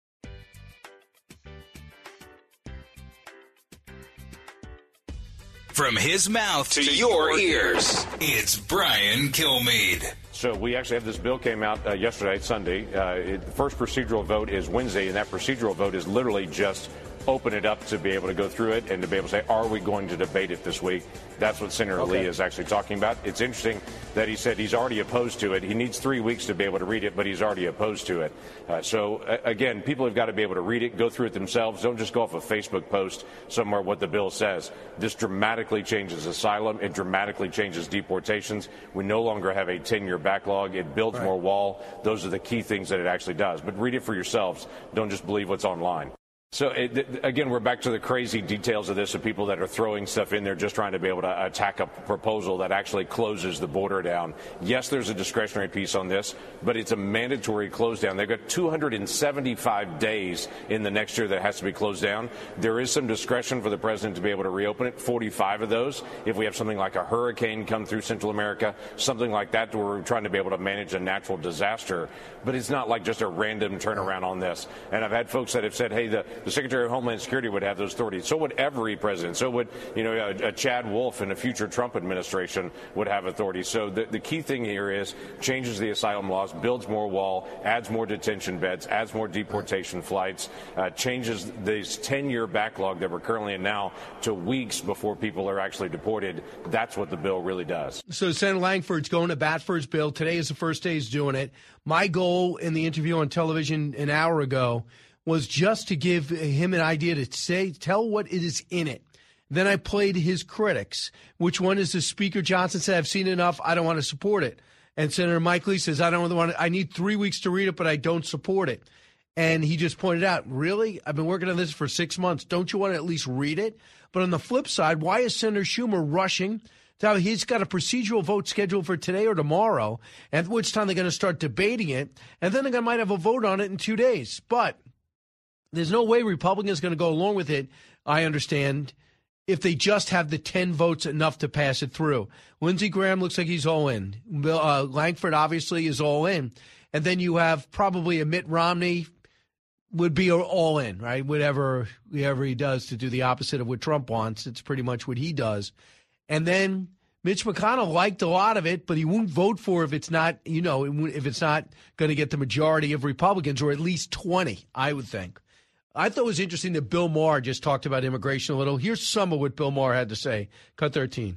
From his mouth to, to your, your ears, it's Brian Kilmeade. So we actually have this bill came out uh, yesterday, Sunday. Uh, it, the first procedural vote is Wednesday, and that procedural vote is literally just open it up to be able to go through it and to be able to say, are we going to debate it this week? That's what Senator okay. Lee is actually talking about. It's interesting that he said he's already opposed to it. He needs three weeks to be able to read it, but he's already opposed to it. Uh, so, uh, again, people have got to be able to read it, go through it themselves. Don't just go off a Facebook post somewhere what the bill says. This dramatically changes asylum. It dramatically changes deportations. We no longer have a ten-year backlog. It builds right. more wall. Those are the key things that it actually does. But read it for yourselves. Don't just believe what's online. So, it, again, we're back to the crazy details of this, of people that are throwing stuff in there just trying to be able to attack a proposal that actually closes the border down. Yes, there's a discretionary piece on this, but it's a mandatory close down. They've got two hundred seventy-five days in the next year that has to be closed down. There is some discretion for the president to be able to reopen it, forty-five of those. If we have something like a hurricane come through Central America, something like that where we're trying to be able to manage a natural disaster. But it's not like just a random turnaround on this. And I've had folks that have said, hey, the The Secretary of Homeland Security would have those authorities. So would every president. So would, you know, a, a Chad Wolf in a future Trump administration would have authority. So the, the key thing here is changes the asylum laws, builds more wall, adds more detention beds, adds more deportation flights, uh, changes this ten-year backlog that we're currently in now to weeks before people are actually deported. That's what the bill really does. So Senator Langford's going to bat for his bill. Today is the first day he's doing it. My goal in the interview on television an hour ago was just to give him an idea to say, tell what it is in it. Then I played his critics. Which one is the Speaker Johnson said, I've seen enough, I don't want to support it. And Senator Mike Lee says, I don't want to, I need three weeks to read it, but I don't support it. And he just pointed out, really? I've been working on this for six months. Don't you want to at least read it? But on the flip side, why is Senator Schumer rushing? Now, he's got a procedural vote scheduled for today or tomorrow, at which time they're going to start debating it, and then they might have a vote on it in two days. But there's no way Republicans are going to go along with it, I understand, if they just have the ten votes enough to pass it through. Lindsey Graham looks like he's all in. Uh, Langford obviously is all in. And then you have probably a Mitt Romney would be all in, right? Whatever, whatever he does to do the opposite of what Trump wants, it's pretty much what he does. And then Mitch McConnell liked a lot of it, but he won't vote for if it's not, you know, if it's not going to get the majority of Republicans, or at least twenty, I would think. I thought it was interesting that Bill Maher just talked about immigration a little. Here's some of what Bill Maher had to say. Cut thirteen.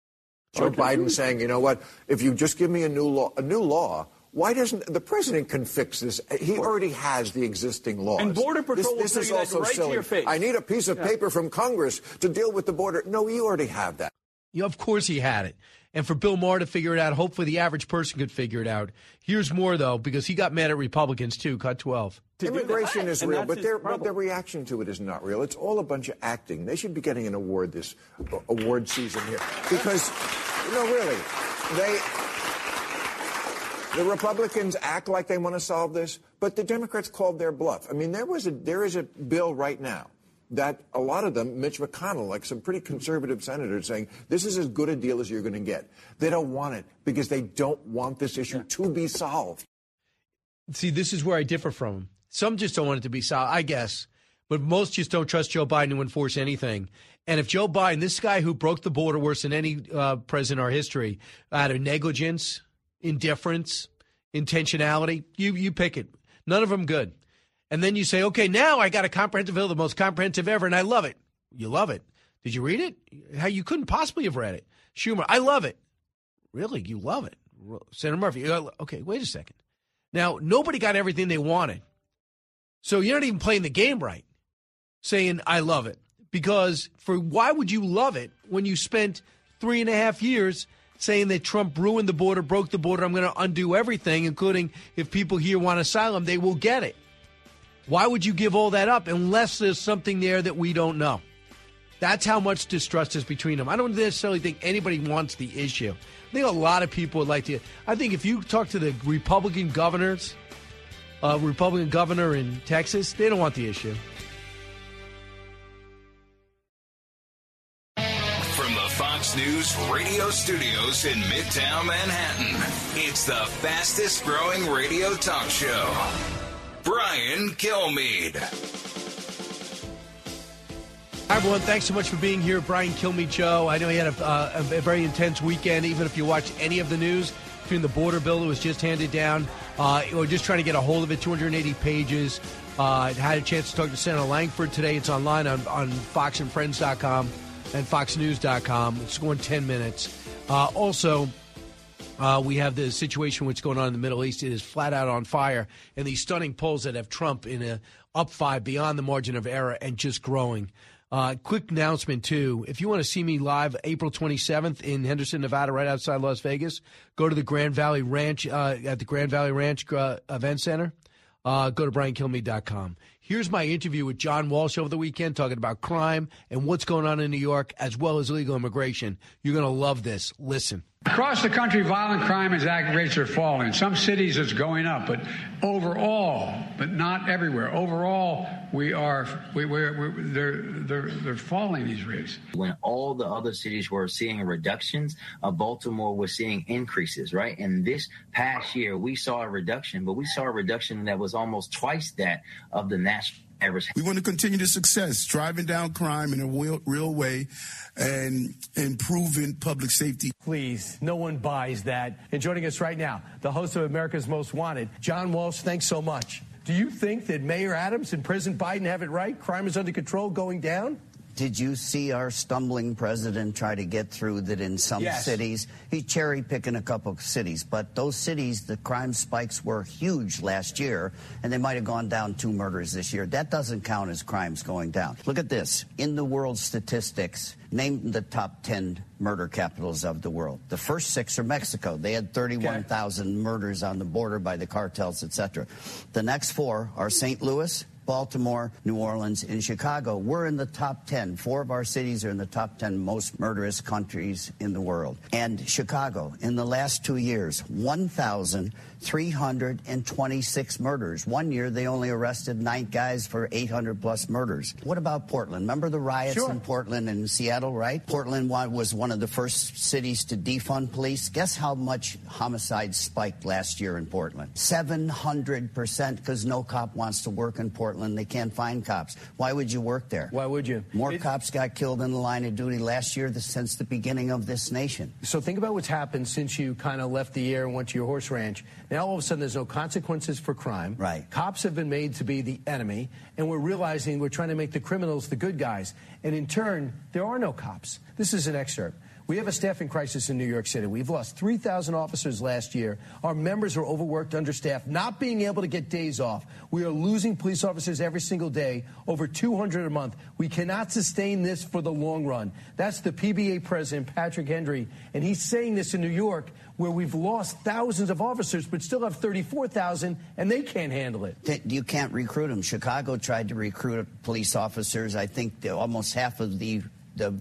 Joe Biden saying, you know what, if you just give me a new law, a new law, why doesn't the president can fix this? He already has the existing laws. And Border Patrol this, this will is tell you also that right silly. to your face. I need a piece of yeah. paper from Congress to deal with the border. No, you already have that. Yeah, of course he had it. And for Bill Maher to figure it out, hopefully the average person could figure it out. Here's more, though, because he got mad at Republicans, too. Cut twelve. Immigration is and real, but his their, but their reaction to it is not real. It's all a bunch of acting. They should be getting an award this uh, award season here. Because, you know, really, they... The Republicans act like they want to solve this, but the Democrats called their bluff. I mean, there was a there is a bill right now that a lot of them, Mitch McConnell, like some pretty conservative senators, saying this is as good a deal as you're going to get. They don't want it because they don't want this issue to be solved. See, this is where I differ from them. Some just don't want it to be solved, I guess. But most just don't trust Joe Biden to enforce anything. And if Joe Biden, this guy who broke the border worse than any uh, president in our history, out of negligence, indifference, intentionality, you you pick it. None of them good. And then you say, okay, now I got a comprehensive bill, the most comprehensive ever, and I love it. You love it. Did you read it? How you couldn't possibly have read it. Schumer, I love it. Really? You love it. Senator Murphy, okay, wait a second. Now, nobody got everything they wanted. So you're not even playing the game right, saying I love it. Because for why would you love it when you spent three and a half years saying that Trump ruined the border, broke the border, I'm going to undo everything, including if people here want asylum, they will get it. Why would you give all that up unless there's something there that we don't know? That's how much distrust is between them. I don't necessarily think anybody wants the issue. I think a lot of people would like to. I think if you talk to the Republican governors, uh, Republican governor in Texas, they don't want the issue. From the Fox News radio studios in Midtown Manhattan, it's the fastest growing radio talk show. Brian Kilmeade. Hi, everyone. Thanks so much for being here. Brian Kilmeade Show. I know he had a, uh, a very intense weekend, even if you watched any of the news between the border bill that was just handed down uh, or just trying to get a hold of it, two hundred eighty pages. Uh, had a chance to talk to Senator Langford today. It's online on, on fox and friends dot com and fox news dot com. It's going ten minutes. Uh, also, Uh, we have the situation what's going on in the Middle East. It is flat out on fire. And these stunning polls that have Trump in a up five beyond the margin of error and just growing. Uh, quick announcement, too. If you want to see me live April twenty-seventh in Henderson, Nevada, right outside Las Vegas, go to the Grand Valley Ranch, uh, at the Grand Valley Ranch uh, Event Center. Uh, go to brian kilmeade dot com. Here's my interview with John Walsh over the weekend talking about crime and what's going on in New York as well as illegal immigration. You're going to love this. Listen. Across the country, violent crime and act rates are falling. In some cities, it's going up, but overall, but not everywhere. Overall, we are we, we're, we're they're they're they're falling, these rates. When all the other cities were seeing reductions, uh, Baltimore was seeing increases. Right, and this past year, we saw a reduction, but we saw a reduction that was almost twice that of the national average. We want to continue the success, driving down crime in a real, real way and improving public safety. Please, no one buys that. And joining us right now, the host of America's Most Wanted, John Walsh, thanks so much. Do you think that Mayor Adams and President Biden have it right? Crime is under control, going down? Did you see our stumbling president try to get through that in some yes. cities? He's cherry-picking a couple of cities, but those cities, the crime spikes were huge last year, and they might have gone down two murders this year. That doesn't count as crimes going down. Look at this. In the world statistics, name the top ten murder capitals of the world. The first six are Mexico. They had thirty-one thousand okay. murders on the border by the cartels, et cetera. The next four are Saint Louis, Baltimore, New Orleans, and Chicago. We're in the top ten. Four of our cities are in the top ten most murderous countries in the world. And Chicago, in the last two years, one thousand three hundred twenty-six murders. One year, they only arrested nine guys for eight hundred plus murders. What about Portland? Remember the riots sure. in Portland and Seattle, right? Portland was one of the first cities to defund police. Guess how much homicides spiked last year in Portland? seven hundred percent, because no cop wants to work in Portland. They can't find cops. Why would you work there? Why would you? More it, cops got killed in the line of duty last year since the beginning of this nation. So think about what's happened since you kind of left the air and went to your horse ranch. Now all of a sudden there's no consequences for crime. Right. Cops have been made to be the enemy, and we're realizing we're trying to make the criminals the good guys. And in turn, there are no cops. This is an excerpt. We have a staffing crisis in New York City. We've lost three thousand officers last year. Our members are overworked, understaffed, not being able to get days off. We are losing police officers every single day, over two hundred a month. We cannot sustain this for the long run. That's the P B A president, Patrick Henry, and he's saying this in New York, where we've lost thousands of officers but still have thirty-four thousand, and they can't handle it. You can't recruit them. Chicago tried to recruit police officers. I think almost half of the the, the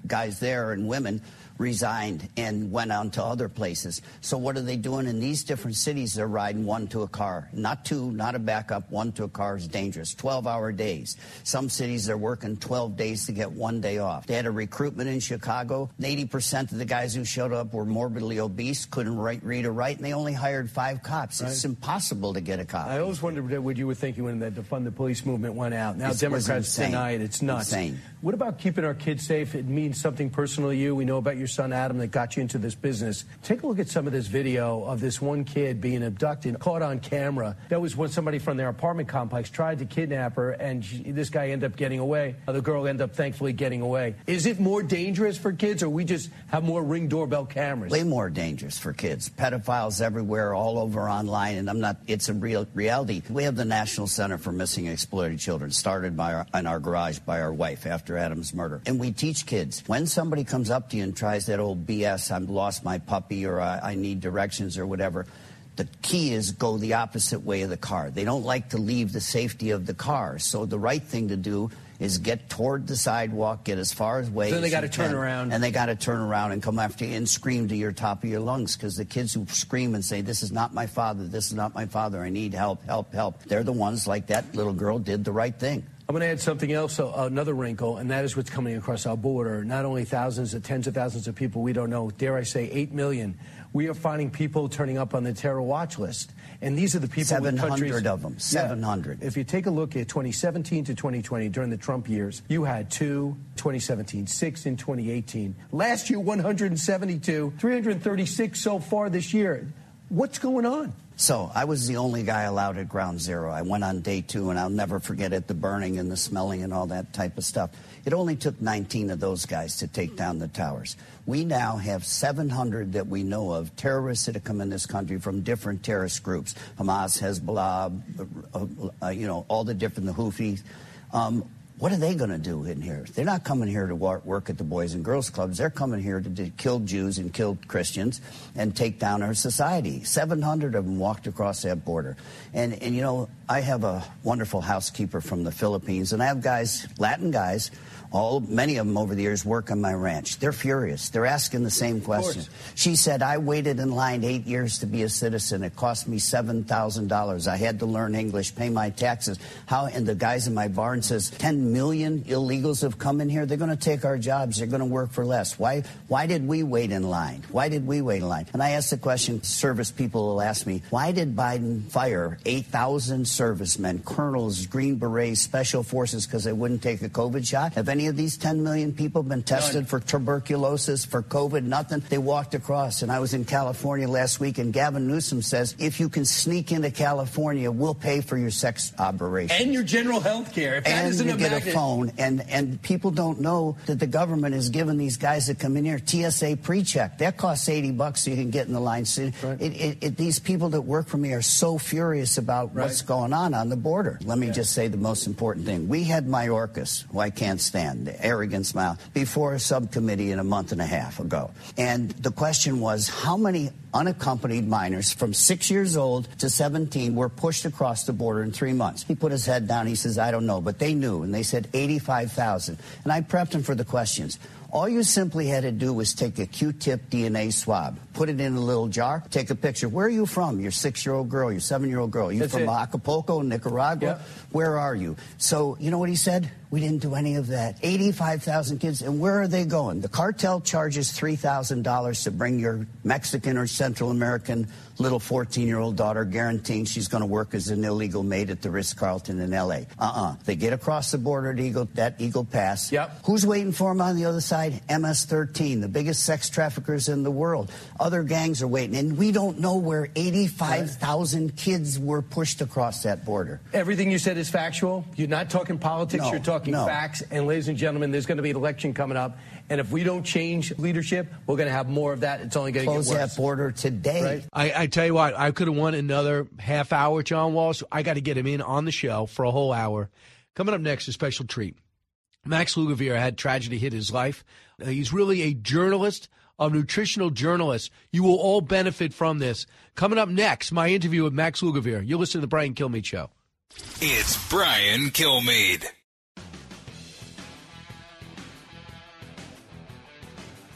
guys there and women resigned and went on to other places. So what are they doing in these different cities? They're riding one to a car. Not two, not a backup. One to a car is dangerous. twelve-hour days. Some cities they're working twelve days to get one day off. They had a recruitment in Chicago. eighty percent of the guys who showed up were morbidly obese, couldn't write, read or write, and they only hired five cops. Right. It's impossible to get a cop. I always wondered what you were thinking when that defund the police movement went out. Now This was Democrats insane. deny it. It's nuts. Insane. What about keeping our kids safe? It means something personal to you. We know about your son, Adam, that got you into this business. Take a look at some of this video of this one kid being abducted, caught on camera. That was when somebody from their apartment complex tried to kidnap her, and she, this guy ended up getting away. The girl ended up thankfully getting away. Is it more dangerous for kids, or we just have more Ring doorbell cameras? Way more dangerous for kids. Pedophiles everywhere, all over online, and I'm not, it's a real reality. We have the National Center for Missing and Exploited Children, started by our, in our garage by our wife after Adam's murder. And we teach kids, when somebody comes up to you and tries that old B S, I've lost my puppy, or I, I need directions or whatever, the key is go the opposite way of the car. They don't like to leave the safety of the car. So the right thing to do is get toward the sidewalk, get as far away So as they got to you turn can, around. And they got to turn around and come after you and scream to your top of your lungs, because the kids who scream and say, this is not my father, this is not my father, I need help, help, help, they're the ones, like that little girl, did the right thing. I'm going to add something else, uh, another wrinkle, and that is what's coming across our border. Not only thousands of tens of thousands of people we don't know, dare I say eight million. We are finding people turning up on the terror watch list. And these are the people seven hundred with countries, of them, seven hundred. Yeah. If you take a look at twenty seventeen to twenty twenty, during the Trump years, you had two, twenty seventeen, six in twenty eighteen. Last year, one hundred seventy-two, three hundred thirty-six so far this year. What's going on? So I was the only guy allowed at Ground Zero. I went on day two, and I'll never forget it, the burning and the smelling and all that type of stuff. It only took nineteen of those guys to take down the towers. We now have seven hundred that we know of, terrorists that have come in this country from different terrorist groups, Hamas, Hezbollah, uh, uh, you know, all the different, the Houthis. Um, What are they going to do in here? They're not coming here to work at the Boys and Girls Clubs. They're coming here to, to kill Jews and kill Christians and take down our society. seven hundred of them walked across that border. And, and, you know, I have a wonderful housekeeper from the Philippines, and I have guys, Latin guys, all many of them over the years work on my ranch. They're furious. They're asking the same question. She said, I waited in line eight years to be a citizen. It cost me seven thousand dollars. I had to learn English, pay my taxes. How? And the guys in my barn says, ten million illegals have come in here. They're going to take our jobs. They're going to work for less. Why, why did we wait in line? Why did we wait in line? And I asked the question, service people will ask me, why did Biden fire eight thousand servicemen, colonels, Green Berets, special forces, because they wouldn't take a COVID shot? Have any of these ten million people been tested None. for tuberculosis, for COVID? Nothing. They walked across. And I was in California last week, and Gavin Newsom says, if you can sneak into California, we'll pay for your sex operation. And your general health care. If that and isn't you a get magnet. a phone. And, and people don't know that the government is giving these guys that come in here T S A pre-check. That costs eighty bucks so you can get in the line. So right. it, it, it, these people that work for me are so furious about right. what's going on on the border. Let me yeah. just say the most important thing. We had Mayorkas, who I can't stand, the arrogant smile, before a subcommittee in a month and a half ago. And the question was, how many unaccompanied minors from six years old to seventeen were pushed across the border in three months? He put his head down. He says, I don't know. But they knew, and they said eighty-five thousand. And I prepped him for the questions. All you simply had to do was take a Q-tip D N A swab, put it in a little jar, take a picture. Where are you from? Your six-year-old girl, your seven-year-old girl. You from it. Acapulco, Nicaragua? Yep. Where are you? So, you know what he said? We didn't do any of that. eighty-five thousand kids, and where are they going? The cartel charges three thousand dollars to bring your Mexican or Central American little fourteen-year-old daughter, guaranteeing she's going to work as an illegal maid at the Ritz-Carlton in L A. Uh-uh. They get across the border at Eagle, that Eagle Pass. Yep. Who's waiting for them on the other side? M S thirteen, the biggest sex traffickers in the world. Other gangs are waiting, and we don't know where eighty-five thousand right. kids were pushed across that border. Everything you said is factual. You're not talking politics. No, you're talking no. facts. And ladies and gentlemen, there's going to be an election coming up. And if we don't change leadership, we're going to have more of that. It's only going to get worse. Close that border today. Right? I, I tell you what, I could have won another half hour, John Walsh. I got to get him in on the show for a whole hour. Coming up next, a special treat. Max Lugavere had tragedy hit his life. Uh, he's really a journalist, a nutritional journalist. You will all benefit from this. Coming up next, my interview with Max Lugavere. You'll listen to the Brian Kilmeade Show. It's Brian Kilmeade.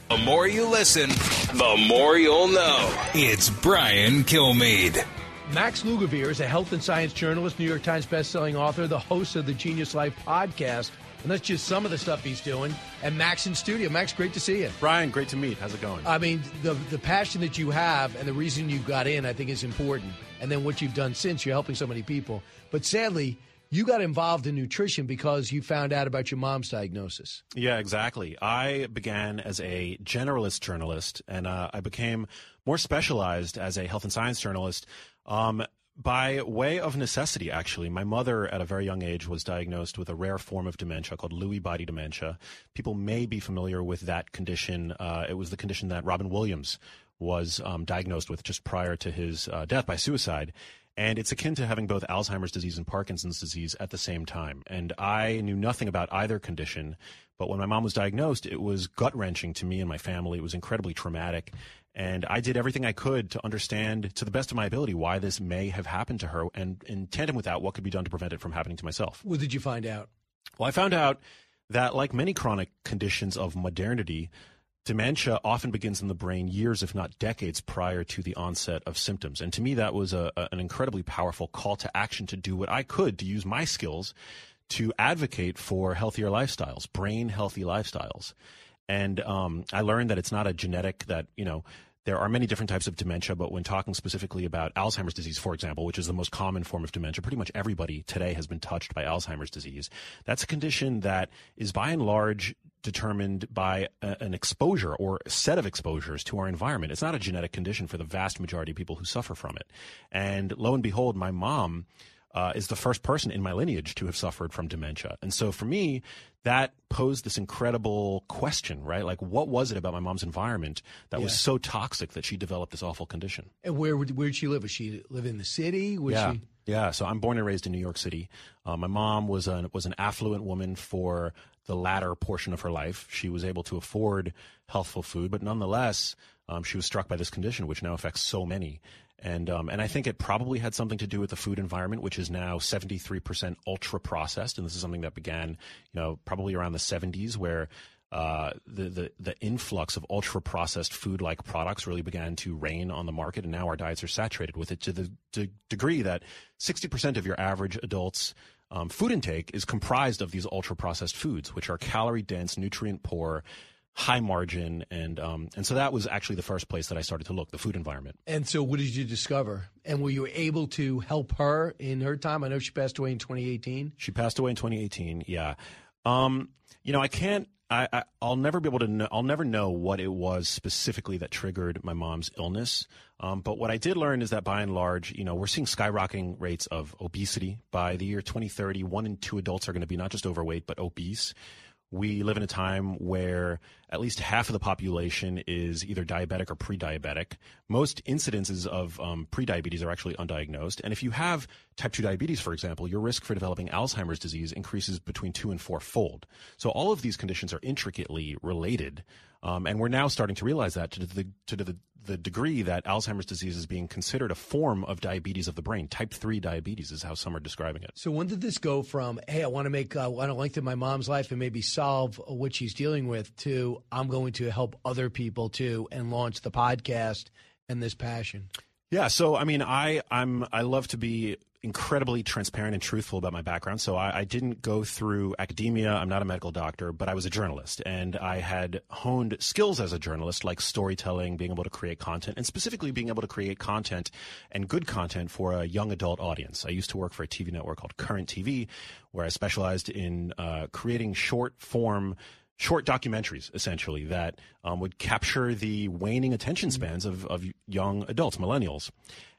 The more you listen, the more you'll know. It's Brian Kilmeade. Max Lugavere is a health and science journalist, New York Times bestselling author, the host of the Genius Life podcast. And that's just some of the stuff he's doing. And Max in studio. Max, great to see you. Brian, great to meet. How's it going? I mean, the the passion that you have and the reason you got in, I think, is important. And then what you've done since, you're helping so many people. But sadly, you got involved in nutrition because you found out about your mom's diagnosis. Yeah, exactly. I began as a generalist journalist, and uh, I became more specialized as a health and science journalist um, by way of necessity, actually. My mother, at a very young age, was diagnosed with a rare form of dementia called Lewy body dementia. People may be familiar with that condition. Uh, it was the condition that Robin Williams was um, diagnosed with just prior to his uh, death by suicide. And it's akin to having both Alzheimer's disease and Parkinson's disease at the same time. And I knew nothing about either condition. But when my mom was diagnosed, it was gut-wrenching to me and my family. It was incredibly traumatic. And I did everything I could to understand, to the best of my ability, why this may have happened to her. And in tandem with that, what could be done to prevent it from happening to myself. What did you find out? Well, I found out that, like many chronic conditions of modernity, dementia often begins in the brain years, if not decades, prior to the onset of symptoms. And to me, that was a, a, an incredibly powerful call to action to do what I could to use my skills to advocate for healthier lifestyles, brain-healthy lifestyles. And um, I learned that it's not a genetic that, you know, there are many different types of dementia, but when talking specifically about Alzheimer's disease, for example, which is the most common form of dementia, pretty much everybody today has been touched by Alzheimer's disease. That's a condition that is by and large determined by a, an exposure or a set of exposures to our environment. It's not a genetic condition for the vast majority of people who suffer from it. And lo and behold, my mom uh, is the first person in my lineage to have suffered from dementia. And so for me, that posed this incredible question, right? Like, what was it about my mom's environment that Yeah. was so toxic that she developed this awful condition? And where would where did she live? Was she live in the city? Was yeah, she? yeah. So I'm born and raised in New York City. Uh, my mom was an was an affluent woman for the latter portion of her life. She was able to afford healthful food, but nonetheless, um, she was struck by this condition, which now affects so many. And um, and I think it probably had something to do with the food environment, which is now seventy-three percent ultra processed. And this is something that began, you know, probably around the seventies, where uh, the, the the influx of ultra processed food like products really began to reign on the market. And now our diets are saturated with it to the de- degree that sixty percent of your average adult's um, food intake is comprised of these ultra processed foods, which are calorie dense, nutrient poor, high margin, and um, and so that was actually the first place that I started to look, the food environment. And so what did you discover? And were you able to help her in her time? I know she passed away in twenty eighteen. She passed away in twenty eighteen, yeah. Um, you know, I can't, I, I, I'll never be able to know, I'll never know what it was specifically that triggered my mom's illness. Um, but what I did learn is that by and large, you know, we're seeing skyrocketing rates of obesity. By the year twenty thirty, one in two adults are going to be not just overweight, but obese. We live in a time where at least half of the population is either diabetic or pre-diabetic. Most incidences of um, pre-diabetes are actually undiagnosed. And if you have type two diabetes, for example, your risk for developing Alzheimer's disease increases between two and four-fold. So all of these conditions are intricately related. Um, and we're now starting to realize that to the, to the, the degree that Alzheimer's disease is being considered a form of diabetes of the brain. Type three diabetes is how some are describing it. So when did this go from, hey, I want to make, uh, I want to lengthen my mom's life and maybe solve what she's dealing with, to I'm going to help other people too and launch the podcast and this passion? Yeah, so I mean, I I'm I love to be incredibly transparent and truthful about my background. So I, I didn't go through academia. I'm not a medical doctor, but I was a journalist, and I had honed skills as a journalist, like storytelling, being able to create content, and specifically being able to create content and good content for a young adult audience. I used to work for a T V network called Current T V, where I specialized in uh, creating short form short documentaries, essentially, that um, would capture the waning attention spans of, of young adults, millennials.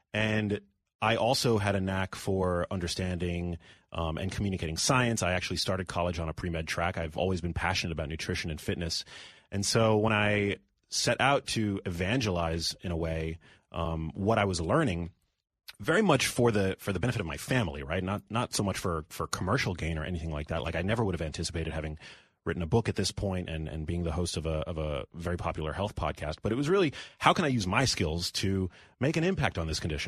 And I also had a knack for understanding um, and communicating science. I actually started college on a pre-med track. I've always been passionate about nutrition and fitness. And so when I set out to evangelize, in a way, um, what I was learning, very much for the for the benefit of my family, right? Not not so much for, for commercial gain or anything like that. Like, I never would have anticipated having written a book at this point and, and being the host of a of a very popular health podcast. But it was really, how can I use my skills to make an impact on this condition?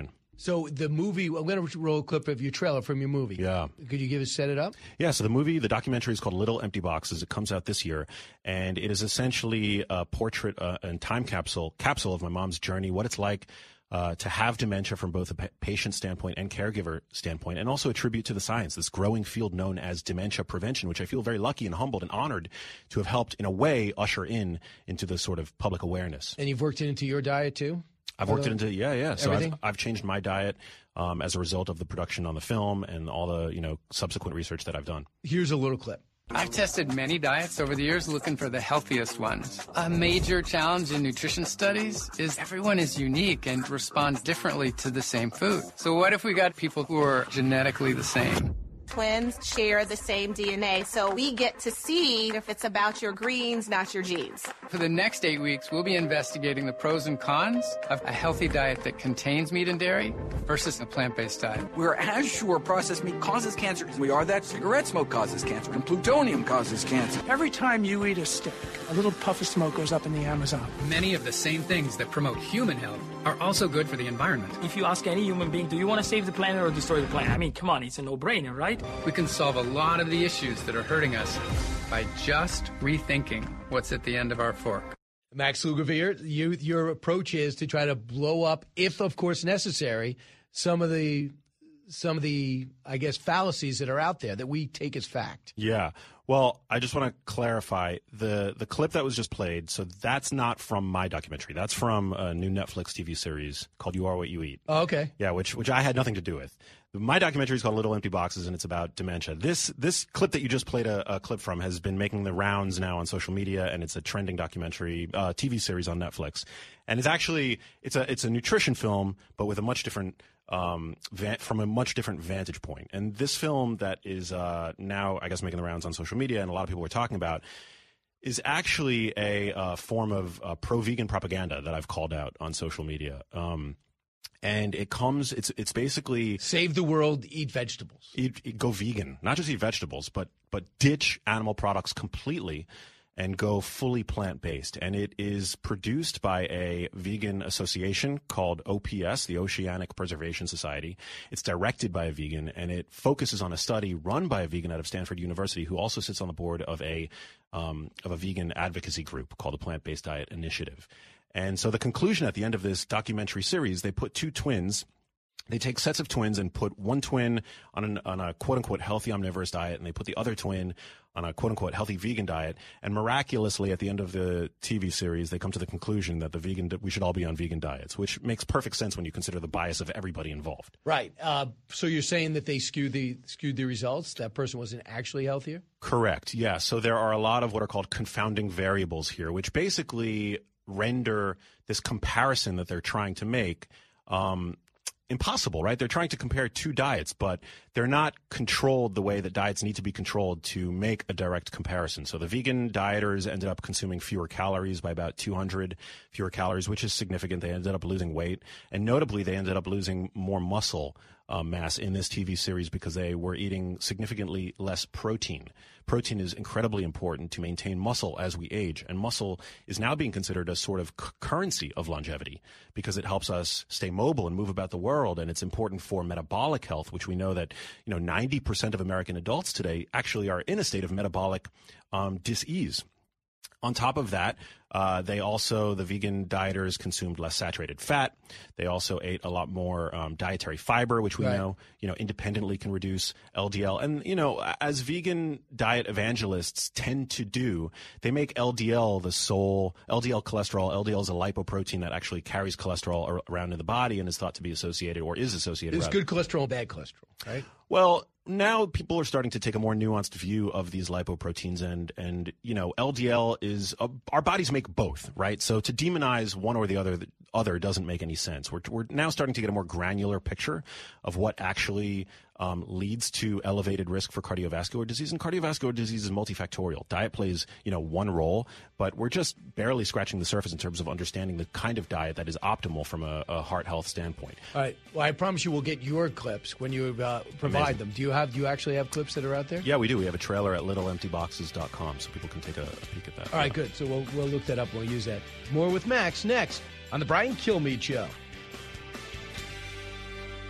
So the movie, I'm going to roll a clip of your trailer from your movie. Yeah. Could you give us, set it up? Yeah, so the movie, the documentary is called Little Empty Boxes. It comes out this year, and it is essentially a portrait uh, and time capsule capsule of my mom's journey, what it's like uh, to have dementia from both a pa- patient standpoint and caregiver standpoint, and also a tribute to the science, this growing field known as dementia prevention, which I feel very lucky and humbled and honored to have helped, in a way, usher in into the sort of public awareness. And you've worked it into your diet, too? I've worked it into, yeah, yeah. So Everything? I've, I've changed my diet um, as a result of the production on the film and all the, you know, subsequent research that I've done. Here's a little clip. I've tested many diets over the years looking for the healthiest ones. A major challenge in nutrition studies is everyone is unique and responds differently to the same food. So what if we got people who are genetically the same? Twins share the same D N A, so we get to see if it's about your greens, not your genes. For the next eight weeks, we'll be investigating the pros and cons of a healthy diet that contains meat and dairy versus a plant-based diet. We're as sure processed meat causes cancer as we are that cigarette smoke causes cancer and plutonium causes cancer. Every time you eat a steak, a little puff of smoke goes up in the Amazon. Many of the same things that promote human health are also good for the environment. If you ask any human being, do you want to save the planet or destroy the planet? I mean, come on, it's a no-brainer, right? We can solve a lot of the issues that are hurting us by just rethinking what's at the end of our fork. Max Lugavere, you, your approach is to try to blow up, if of course necessary, some of the some of the, I guess, fallacies that are out there that we take as fact. Yeah. Well, I just want to clarify the the clip that was just played. So that's not from my documentary. That's from a new Netflix T V series called You Are What You Eat. Oh, okay. Yeah, which which I had nothing to do with. My documentary is called Little Empty Boxes, and it's about dementia. This this clip that you just played a, a clip from has been making the rounds now on social media, and it's a trending documentary uh, T V series on Netflix. And it's actually it's a it's a nutrition film, but with a much different um, van- from a much different vantage point. And this film that is uh, now, I guess, making the rounds on social media, and a lot of people are talking about, is actually a uh, form of uh, pro-vegan propaganda that I've called out on social media. Um, And it comes, it's it's basically... Save the world, eat vegetables. Eat, eat, go vegan. Not just eat vegetables, but but ditch animal products completely and go fully plant-based. And it is produced by a vegan association called O P S, the Oceanic Preservation Society. It's directed by a vegan, and it focuses on a study run by a vegan out of Stanford University who also sits on the board of a um, of a vegan advocacy group called the Plant-Based Diet Initiative. And so the conclusion at the end of this documentary series, they put two twins. They take sets of twins and put one twin on, an, on a quote-unquote healthy omnivorous diet, and they put the other twin on a quote-unquote healthy vegan diet. And miraculously, at the end of the T V series, they come to the conclusion that the vegan we should all be on vegan diets, which makes perfect sense when you consider the bias of everybody involved. Right. Uh, so you're saying that they skewed the skewed the results? That person wasn't actually healthier? Correct. Yeah. So there are a lot of what are called confounding variables here, which basically render this comparison that they're trying to make um, impossible, right? They're trying to compare two diets, but they're not controlled the way that diets need to be controlled to make a direct comparison. So the vegan dieters ended up consuming fewer calories by about two hundred fewer calories, which is significant. They ended up losing weight. And notably, they ended up losing more muscle uh, mass in this T V series because they were eating significantly less protein. Protein is incredibly important to maintain muscle as we age, and muscle is now being considered a sort of c- currency of longevity because it helps us stay mobile and move about the world, and it's important for metabolic health, which we know that you know ninety percent of American adults today actually are in a state of metabolic um, dis-ease. On top of that, uh, they also, the vegan dieters consumed less saturated fat. They also ate a lot more um, dietary fiber, which we Right. know, you know, independently can reduce L D L. And, you know, as vegan diet evangelists tend to do, they make L D L the sole, L D L cholesterol. L D L is a lipoprotein that actually carries cholesterol ar- around in the body and is thought to be associated or is associated. There's rather, good cholesterol and bad cholesterol, right? well, now people are starting to take a more nuanced view of these lipoproteins, and and you know L D L is uh, our bodies make both, right? So to demonize one or the other the other doesn't make any sense. We're we're now starting to get a more granular picture of what actually um, leads to elevated risk for cardiovascular disease, and cardiovascular disease is multifactorial. Diet plays you know one role, but we're just barely scratching the surface in terms of understanding the kind of diet that is optimal from a, a heart health standpoint. All right. Well, I promise you we'll get your clips when you uh, provide Amazing. them. Do you have? Do you actually have clips that are out there? Yeah, we do. We have a trailer at little empty boxes dot com, so people can take a, a peek at that. All right, good. So we'll we'll look that up. We'll use that. More with Max next on the Brian Kilmeade Show.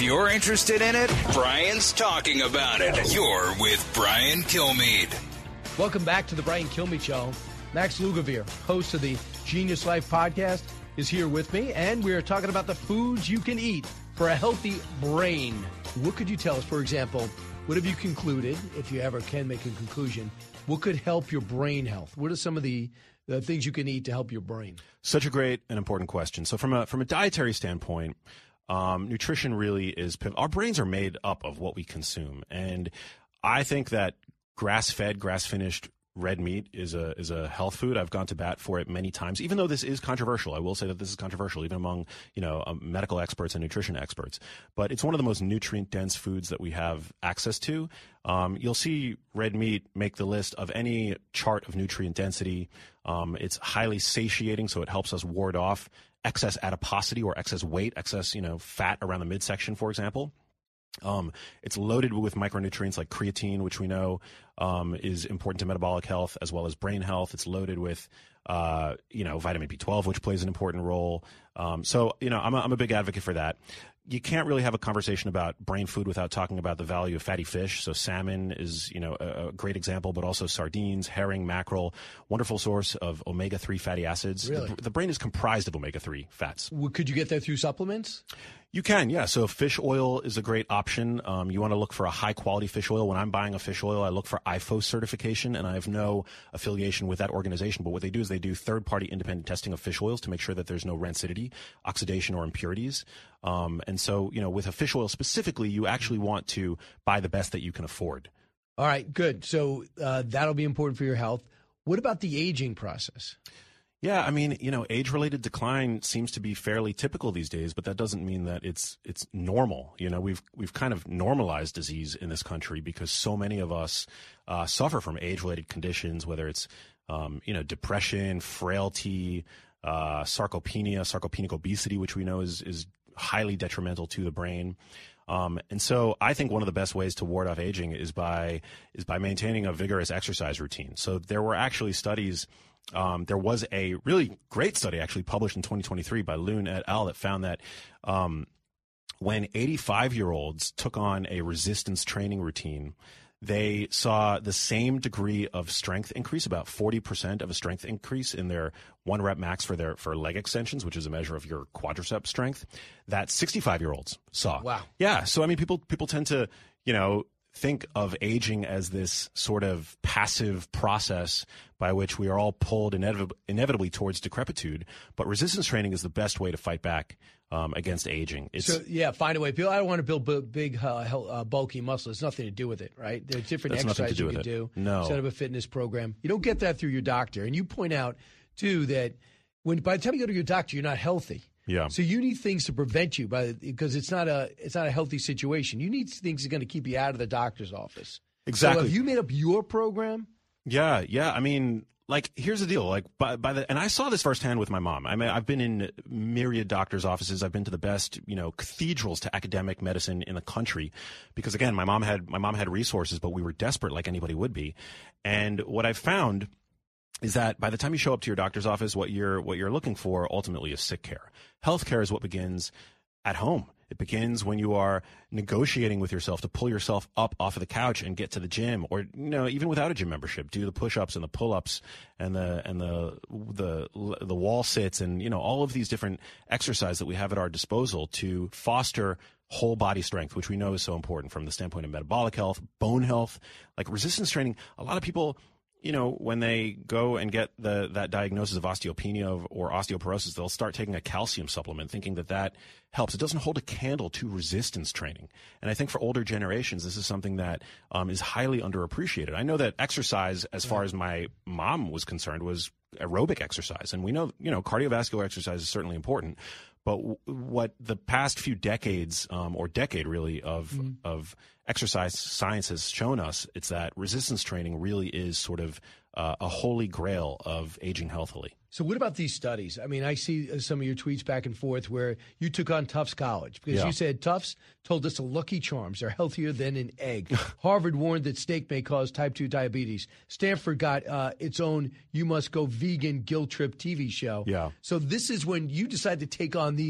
you're interested in it, Brian's talking about it. You're with Brian Kilmeade. Welcome back to the Brian Kilmeade Show. Max Lugavere, host of the Genius Life podcast, is here with me, and we're talking about the foods you can eat for a healthy brain. What could you tell us, for example, what have you concluded, if you ever can make a conclusion, what could help your brain health? What are some of the, the things you can eat to help your brain? Such a great and important question. So from a from a dietary standpoint, um, nutrition really is – our brains are made up of what we consume. And I think that grass-fed, grass-finished red meat is a is a health food. I've gone to bat for it many times, even though this is controversial. I will say that this is controversial, even among you know um, medical experts and nutrition experts. But it's one of the most nutrient-dense foods that we have access to. Um, you'll see red meat make the list of any chart of nutrient density. Um, it's highly satiating, so it helps us ward off excess adiposity or excess weight, excess you know fat around the midsection, for example. Um, it's loaded with micronutrients like creatine, which we know um, is important to metabolic health as well as brain health. It's loaded with, uh, you know, vitamin B twelve, which plays an important role. Um, so, you know, I'm a, I'm a big advocate for that. You can't really have a conversation about brain food without talking about the value of fatty fish. So salmon is, you know, a, a great example, but also sardines, herring, mackerel, wonderful source of omega three fatty acids. Really? The, the brain is comprised of omega three fats. Well, could you get that through supplements? You can, yeah. So fish oil is a great option. Um, you want to look for a high-quality fish oil. When I'm buying a fish oil, I look for I F O certification, and I have no affiliation with that organization. But what they do is they do third-party independent testing of fish oils to make sure that there's no rancidity, oxidation, or impurities. Um, and so, you know, with a fish oil specifically, you actually want to buy the best that you can afford. All right, good. So uh, that'll be important for your health. What about the aging process? Yeah, I mean, you know, age-related decline seems to be fairly typical these days, but that doesn't mean that it's it's normal. You know, we've we've kind of normalized disease in this country because so many of us uh, suffer from age-related conditions, whether it's um, you know depression, frailty, uh, sarcopenia, sarcopenic obesity, which we know is is highly detrimental to the brain. Um, and so I think one of the best ways to ward off aging is by is by maintaining a vigorous exercise routine. So there were actually studies. Um, there was a really great study actually published in twenty twenty-three by Loon et al. That found that um, when eighty-five-year-olds took on a resistance training routine, they saw the same degree of strength increase, about forty percent of a strength increase in their one rep max for their for leg extensions, which is a measure of your quadricep strength, that sixty-five-year-olds saw. Wow. Yeah. So, I mean, people people tend to, you know, think of aging as this sort of passive process by which we are all pulled inevitably, inevitably towards decrepitude. But resistance training is the best way to fight back um, against aging. It's, so, yeah, find a way. People, I don't want to build b- big, uh, uh, bulky muscle. It's nothing to do with it, right? There's different That's nothing to exercises do you with can it. do No. instead of a fitness program. You don't get that through your doctor. And you point out, too, that when by the time you go to your doctor, you're not healthy. Yeah. So you need things to prevent you by because it's not a it's not a healthy situation. You need things that are going to keep you out of the doctor's office. Exactly. So have you made up your program? Yeah, yeah. I mean, like, here's the deal. Like, by, by the and I saw this firsthand with my mom. I mean, I've been in myriad doctors' offices. I've been to the best, you know, cathedrals to academic medicine in the country, because again, my mom had my mom had resources, but we were desperate, like anybody would be. And what I've found is that by the time you show up to your doctor's office, what you're what you're looking for ultimately is sick care. Health care is what begins at home. It begins when you are negotiating with yourself to pull yourself up off of the couch and get to the gym, or, you know, even without a gym membership, do the push-ups and the pull-ups and the and the the the wall sits and, you know, all of these different exercises that we have at our disposal to foster whole body strength, which we know is so important from the standpoint of metabolic health, bone health, like resistance training. A lot of people, you know, when they go and get the that diagnosis of osteopenia or osteoporosis, they'll start taking a calcium supplement thinking that that helps. It doesn't hold a candle to resistance training. And I think for older generations, this is something that um, is highly underappreciated. I know that exercise, as far as my mom was concerned, was aerobic exercise. And we know, you know, cardiovascular exercise is certainly important. But w- what the past few decades, um, or decade really, of mm. of exercise science has shown us, it's that resistance training really is sort of uh, a holy grail of aging healthily. So what about these studies? I mean, I see some of your tweets back and forth where you took on Tufts College because Yeah. you said Tufts told us the Lucky Charms are healthier than an egg. Harvard warned that steak may cause type two diabetes. Stanford got uh, its own You Must Go Vegan Guilt Trip T V show. Yeah. So this is when you decide to take on these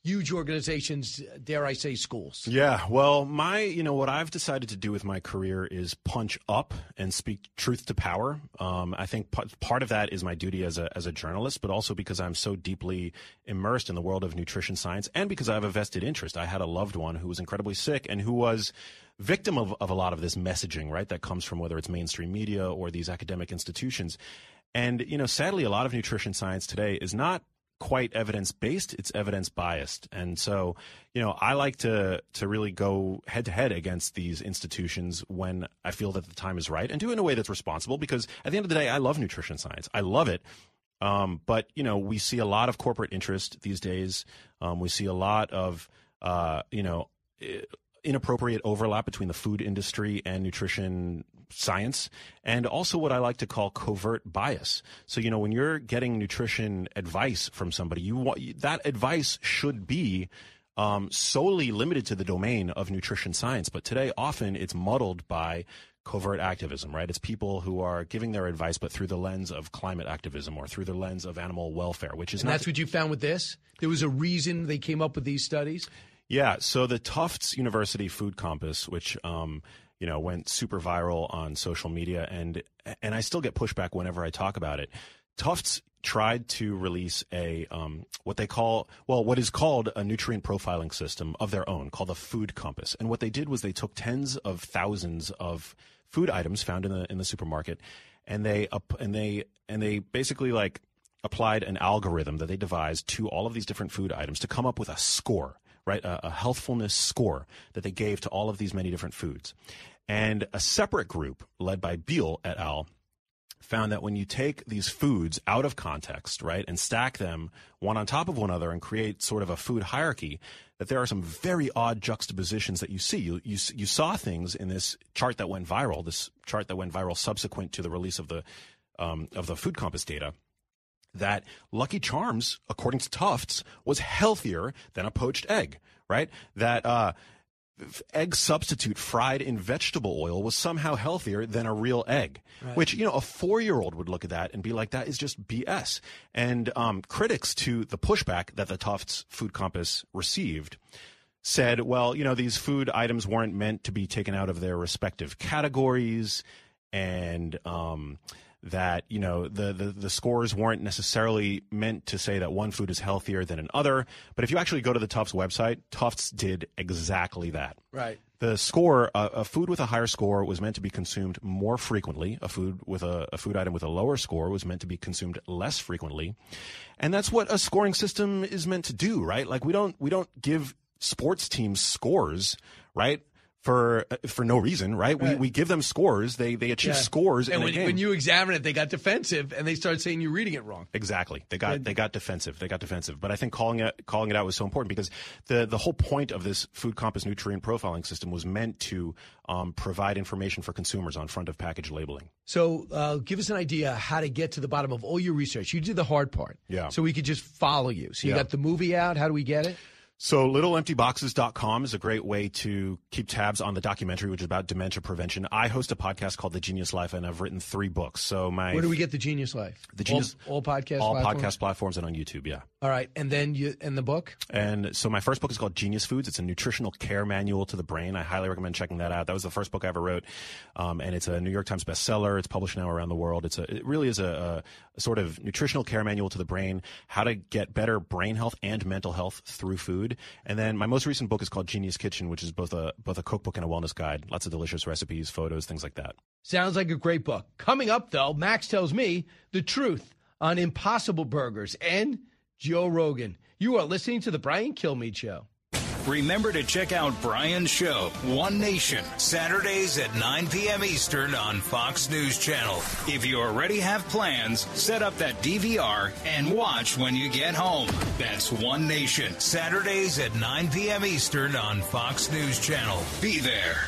huge organizations, dare I say schools? Yeah, well, my, you know, what I've decided to do with my career is punch up and speak truth to power. Um, I think p- part of that is my duty as a as a journalist, but also because I'm so deeply immersed in the world of nutrition science and because I have a vested interest. I had a loved one who was incredibly sick and who was victim of, of a lot of this messaging, right, that comes from whether it's mainstream media or these academic institutions. And, you know, sadly, a lot of nutrition science today is not quite evidence-based, it's evidence-biased. And so, you know, I like to to really go head-to-head against these institutions when I feel that the time is right and do it in a way that's responsible because at the end of the day, I love nutrition science. I love it. Um, but, you know, we see a lot of corporate interest these days. Um, we see a lot of, uh, you know, inappropriate overlap between the food industry and nutrition science, and also what I like to call covert bias. So, you know, when you're getting nutrition advice from somebody, you want that advice should be um, solely limited to the domain of nutrition science. But today, often it's muddled by covert activism, right? It's people who are giving their advice, but through the lens of climate activism or through the lens of animal welfare, which is and not. That's what you found with this? There was a reason they came up with these studies? Yeah. So the Tufts University Food Compass, which um, you know, went super viral on social media, and and I still get pushback whenever I talk about it. Tufts tried to release a um, what they call, well, what is called a nutrient profiling system of their own called the Food Compass. And what they did was they took tens of thousands of food items found in the in the supermarket, and they up and they and they basically like applied an algorithm that they devised to all of these different food items to come up with a score, right? A, a healthfulness score that they gave to all of these many different foods. And a separate group led by Beal et al. Found that when you take these foods out of context, right, and stack them one on top of one another and create sort of a food hierarchy, that there are some very odd juxtapositions that you see. You, you, you saw things in this chart that went viral, this chart that went viral subsequent to the release of the um, of the Food Compass data, that Lucky Charms, according to Tufts, was healthier than a poached egg, right? That uh, egg substitute fried in vegetable oil was somehow healthier than a real egg, right. Which, you know, a four-year-old would look at that and be like, that is just B S. And um, critics to the pushback that the Tufts Food Compass received said, well, you know, these food items weren't meant to be taken out of their respective categories, and um, that, you know, the, the, the scores weren't necessarily meant to say that one food is healthier than another. But if you actually go to the Tufts website, Tufts did exactly that. Right. The score, uh, a food with a higher score was meant to be consumed more frequently. A food with a, a food item with a lower score was meant to be consumed less frequently. And that's what a scoring system is meant to do, right? Like, we don't we don't give sports teams scores, right? For for no reason, right? right? We we give them scores. They they achieve yeah. scores and in when, a game. when you examine it, they got defensive and they started saying you're reading it wrong. Exactly. They got and, they got defensive. They got defensive. But I think calling it calling it out was so important because the the whole point of this Food Compass nutrient profiling system was meant to um, provide information for consumers on front of package labeling. So uh, give us an idea how to get to the bottom of all your research. You did the hard part. Yeah. So we could just follow you. So you yeah. got the movie out. How do we get it? So little empty boxes dot com is a great way to keep tabs on the documentary, which is about dementia prevention. I host a podcast called The Genius Life, and I've written three books. So my Where do we get The Genius Life? The Genius all, all podcast all platforms? podcast platforms and on YouTube, yeah. All right, and then you and the book? And so my first book is called Genius Foods. It's a nutritional care manual to the brain. I highly recommend checking that out. That was the first book I ever wrote, um, and it's a New York Times bestseller. It's published now around the world. It's a it really is a, a sort of nutritional care manual to the brain, how to get better brain health and mental health through food. And then my most recent book is called Genius Kitchen, which is both a both a cookbook and a wellness guide. Lots of delicious recipes, photos, things like that. Sounds like a great book. Coming up, though, Max tells me the truth on Impossible Burgers and Joe Rogan. You are listening to The Brian Kilmeade Show. Remember to check out Brian's show, One Nation, Saturdays at nine p.m. Eastern on Fox News Channel. If you already have plans, set up that D V R and watch when you get home. That's One Nation, Saturdays at nine p.m. Eastern on Fox News Channel. Be there.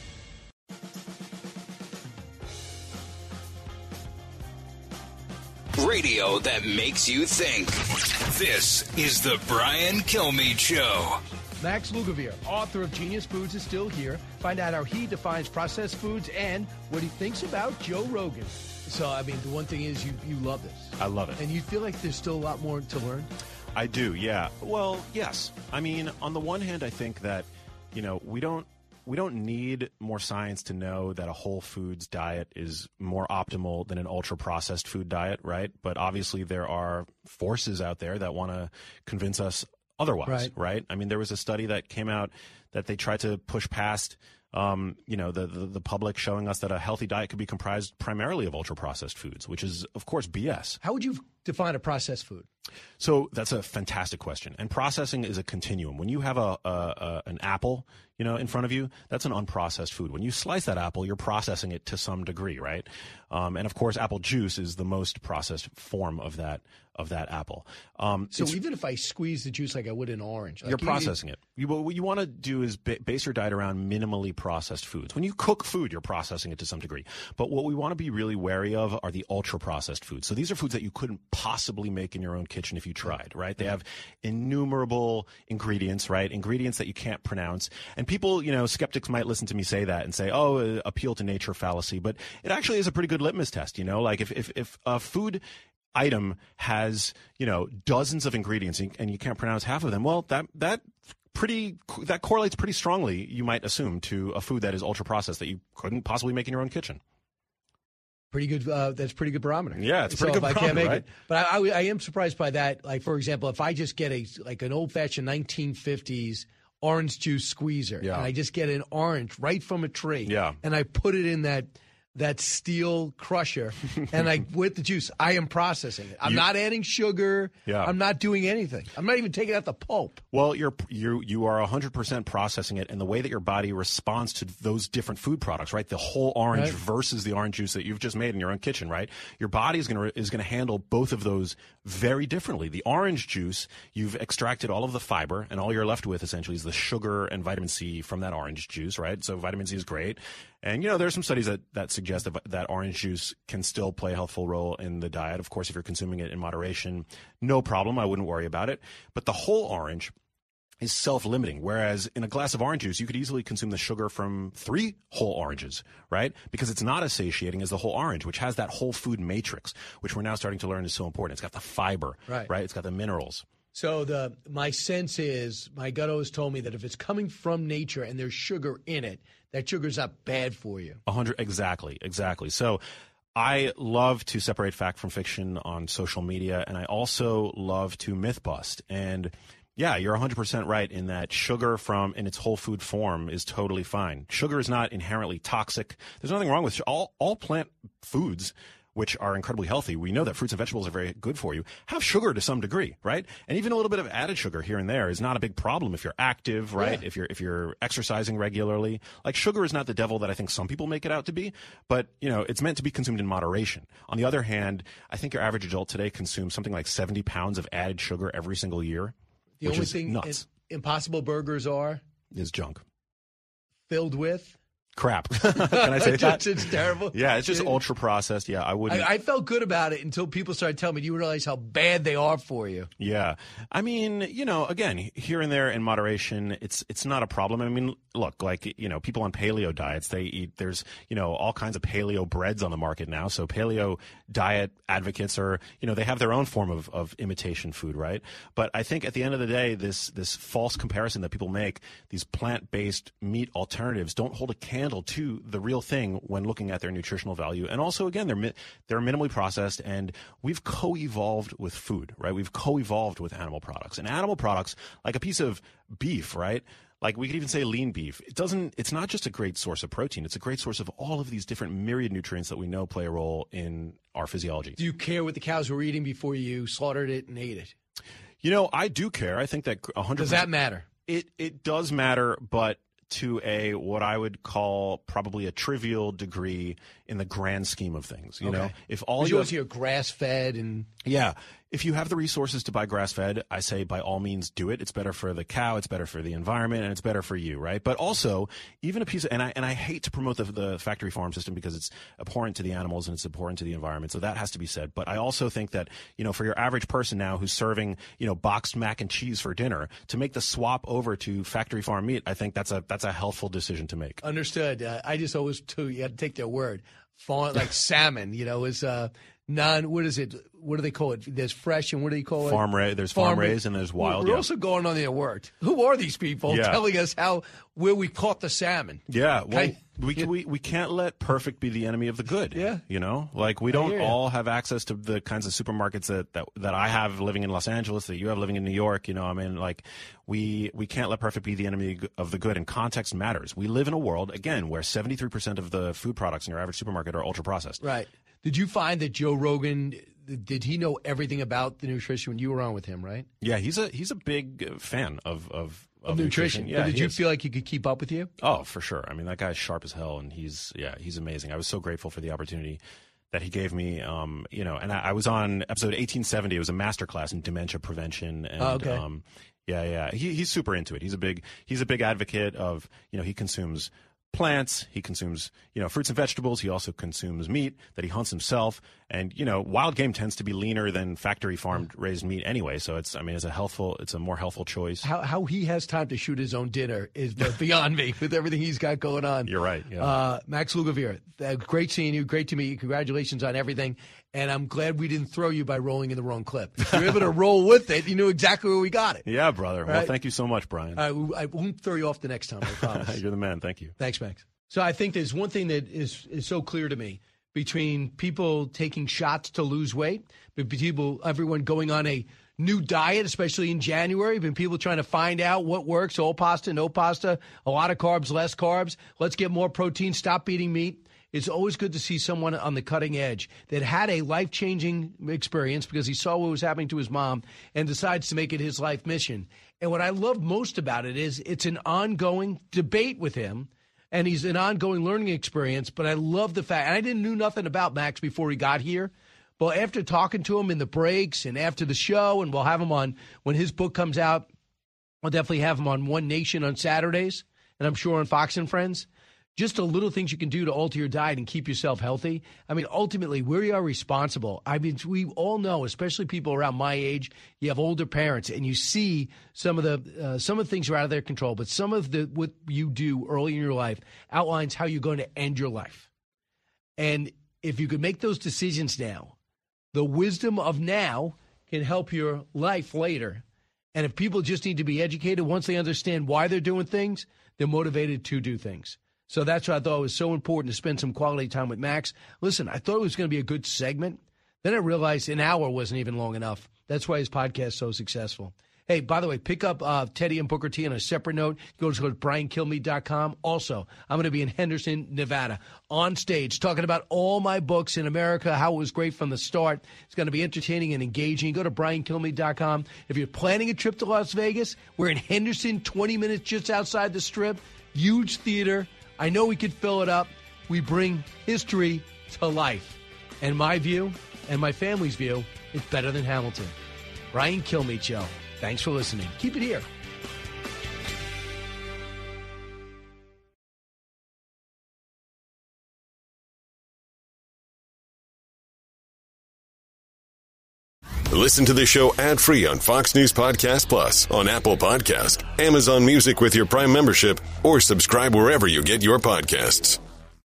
Radio that makes you think. This is The Brian Kilmeade Show. Max Lugavere, author of Genius Foods, is still here. Find out how he defines processed foods and what he thinks about Joe Rogan. So, I mean, the one thing is you, you love this. I love it. And you feel like there's still a lot more to learn? I do, yeah. Well, yes. I mean, on the one hand, I think that, you know, we don't we don't need more science to know that a whole foods diet is more optimal than an ultra-processed food diet, right? But obviously there are forces out there that want to convince us otherwise, right. right? I mean, there was a study that came out that they tried to push past Um, you know, the, the the public, showing us that a healthy diet could be comprised primarily of ultra-processed foods, which is, of course, B S. How would you define a processed food? So that's a fantastic question. And processing is a continuum. When you have a, a, a an apple, you know, in front of you, that's an unprocessed food. When you slice that apple, you're processing it to some degree, right? Um, and of course, apple juice is the most processed form of that of that apple. Um, so even if I squeeze the juice like I would an orange, like you're processing it. You, what you want to do is ba- base your diet around minimally processed foods. When you cook food, you're processing it to some degree. But what we want to be really wary of are the ultra-processed foods. So these are foods that you couldn't possibly make in your own kitchen if you tried, right? They have innumerable ingredients, right? Ingredients that you can't pronounce. And people, you know, skeptics might listen to me say that and say, oh, uh, appeal to nature fallacy. But it actually is a pretty good litmus test, you know? Like if, if, if a food item has, you know, dozens of ingredients and you can't pronounce half of them, well, that that pretty that correlates pretty strongly, you might assume, to a food that is ultra processed that you couldn't possibly make in your own kitchen. Pretty good. Uh, that's pretty good barometer. Yeah, it's pretty so good if barometer, I can't make right? it. But I, I, I am surprised by that. Like, for example, if I just get a like an old fashioned nineteen fifties orange juice squeezer, yeah. and I just get an orange right from a tree, yeah. and I put it in that. that steel crusher, and I with the juice, I am processing it. I'm you, not adding sugar. Yeah. I'm not doing anything. I'm not even taking out the pulp. Well, you're you you are one hundred percent processing it, and the way that your body responds to those different food products, right? The whole orange right. versus the orange juice that you've just made in your own kitchen, right? Your body is going to is going to handle both of those very differently. The orange juice, you've extracted all of the fiber, and all you're left with essentially is the sugar and vitamin C from that orange juice, right? So vitamin C is great. And, you know, there's some studies that, that suggest that, that orange juice can still play a healthful role in the diet. Of course, if you're consuming it in moderation, no problem. I wouldn't worry about it. But the whole orange is self-limiting, whereas in a glass of orange juice, you could easily consume the sugar from three whole oranges, right? Because it's not as satiating as the whole orange, which has that whole food matrix, which we're now starting to learn is so important. It's got the fiber, right? right? It's got the minerals. So the my sense is, my gut always told me that if it's coming from nature and there's sugar in it, that sugar's not bad for you. A hundred, exactly, exactly. So I love to separate fact from fiction on social media, and I also love to myth bust. And yeah, you're one hundred percent right in that sugar from in its whole food form is totally fine. Sugar is not inherently toxic. There's nothing wrong with all all plant foods, which are incredibly healthy. We know that fruits and vegetables are very good for you, have sugar to some degree, right? And even a little bit of added sugar here and there is not a big problem if you're active, right? Yeah. If you're if you're exercising regularly. Like, sugar is not the devil that I think some people make it out to be, but, you know, it's meant to be consumed in moderation. On the other hand, I think your average adult today consumes something like seventy pounds of added sugar every single year, The which only is thing nuts. in- Impossible Burgers are Is junk. filled with Crap. Can I say that? It's terrible. Yeah, it's just It- ultra processed. Yeah, I wouldn't. I, I felt good about it until people started telling me, do you realize how bad they are for you? Yeah. I mean, you know, again, here and there in moderation, it's it's not a problem. I mean, look, like, you know, people on paleo diets, they eat, there's, you know, all kinds of paleo breads on the market now. So paleo diet advocates are, you know, they have their own form of, of imitation food, right? But I think at the end of the day, this this false comparison that people make, these plant-based meat alternatives don't hold a candle to the real thing when looking at their nutritional value. And also, again, they're mi- they're minimally processed, and we've co-evolved with food, right? We've co-evolved with animal products. And animal products, like a piece of beef, right? Like, we could even say lean beef. It doesn't, it's not just a great source of protein. It's a great source of all of these different myriad nutrients that we know play a role in our physiology. Do you care what the cows were eating before you slaughtered it and ate it? You know, I do care. I think that one hundred percent. Does that matter? It, it does matter, but to a what I would call probably a trivial degree in the grand scheme of things. You Okay. know, if all you you always have, hear grass-fed and yeah, if you have the resources to buy grass-fed, I say by all means do it. It's better for the cow, it's better for the environment, and it's better for you, right? But also, even a piece of, and I and I hate to promote the, the factory farm system because it's abhorrent to the animals and it's abhorrent to the environment, so that has to be said. But I also think that, you know, for your average person now who's serving, you know, boxed mac and cheese for dinner, to make the swap over to factory farm meat, I think that's a that's a healthful decision to make. Understood. Uh, I just always, too, you had to take their word. Farm, like salmon, you know, is uh, non, what is it? What do they call it? There's fresh and what do they call it? Farm raised. There's farm, farm raised and there's wild. We're yeah. also going on the alert. Who are these people yeah. telling us how where we caught the salmon? Yeah, well, I, we, we we can't let perfect be the enemy of the good. Yeah, you know, like we don't all have access to the kinds of supermarkets that, that that I have living in Los Angeles, that you have living in New York. You know, I mean, like we we can't let perfect be the enemy of the good, and context matters. We live in a world again where seventy-three percent of the food products in your average supermarket are ultra processed. Right. Did you find that Joe Rogan, did he know everything about the nutrition when you were on with him, right? Yeah, he's a he's a big fan of of, of, of nutrition. nutrition. Yeah, did you is. feel like he could keep up with you? Oh, for sure. I mean, that guy's sharp as hell, and he's yeah, he's amazing. I was so grateful for the opportunity that he gave me. Um, you know, and I, I was on episode eighteen seventy. It was a masterclass in dementia prevention, and oh, okay. um, yeah, yeah, he, he's super into it. He's a big he's a big advocate of, you know, he consumes plants, he consumes, you know, fruits and vegetables. He also consumes meat that he hunts himself. And, you know, wild game tends to be leaner than factory farmed raised meat anyway. So it's, I mean, it's a healthful, it's a more healthful choice. How how he has time to shoot his own dinner is beyond me with everything he's got going on. You're right. Yeah. Uh, Max Lugavere, uh, great seeing you. Great to meet you. Congratulations on everything. And I'm glad we didn't throw you by rolling in the wrong clip. If you were able to roll with it, you knew exactly where we got it. Yeah, brother. Right? Well, thank you so much, Brian. I, I won't throw you off the next time, I promise. You're the man. Thank you. Thanks, Max. So I think there's one thing that is, is so clear to me between people taking shots to lose weight, but people, everyone going on a new diet, especially in January, been people trying to find out what works, all pasta, no pasta, a lot of carbs, less carbs. Let's get more protein, stop eating meat. It's always good to see someone on the cutting edge that had a life-changing experience because he saw what was happening to his mom and decides to make it his life mission. And what I love most about it is it's an ongoing debate with him, and he's an ongoing learning experience. But I love the fact, and I didn't know nothing about Max before he got here. But after talking to him in the breaks and after the show, and we'll have him on when his book comes out, I'll definitely have him on One Nation on Saturdays, and I'm sure on Fox and Friends. Just the little things you can do to alter your diet and keep yourself healthy. I mean, ultimately, we are responsible. I mean, we all know, especially people around my age, you have older parents, and you see some of the uh, some of the things are out of their control. But some of the what you do early in your life outlines how you're going to end your life. And if you could make those decisions now, the wisdom of now can help your life later. And if people just need to be educated, once they understand why they're doing things, they're motivated to do things. So that's why I thought it was so important to spend some quality time with Max. Listen, I thought it was going to be a good segment. Then I realized an hour wasn't even long enough. That's why his podcast is so successful. Hey, by the way, pick up uh, Teddy and Booker T on a separate note. Go to, go to brian kilmeade dot com. Also, I'm going to be in Henderson, Nevada, on stage, talking about all my books in America, how it was great from the start. It's going to be entertaining and engaging. Go to brian kilmeade dot com. If you're planning a trip to Las Vegas, we're in Henderson, twenty minutes just outside the Strip. Huge theater. I know we could fill it up. We bring history to life. And my view and my family's view is better than Hamilton. Brian Kilmeade Show. Thanks for listening. Keep it here. Listen to the show ad-free on Fox News Podcast Plus, on Apple Podcast, Amazon Music with your Prime membership, or subscribe wherever you get your podcasts.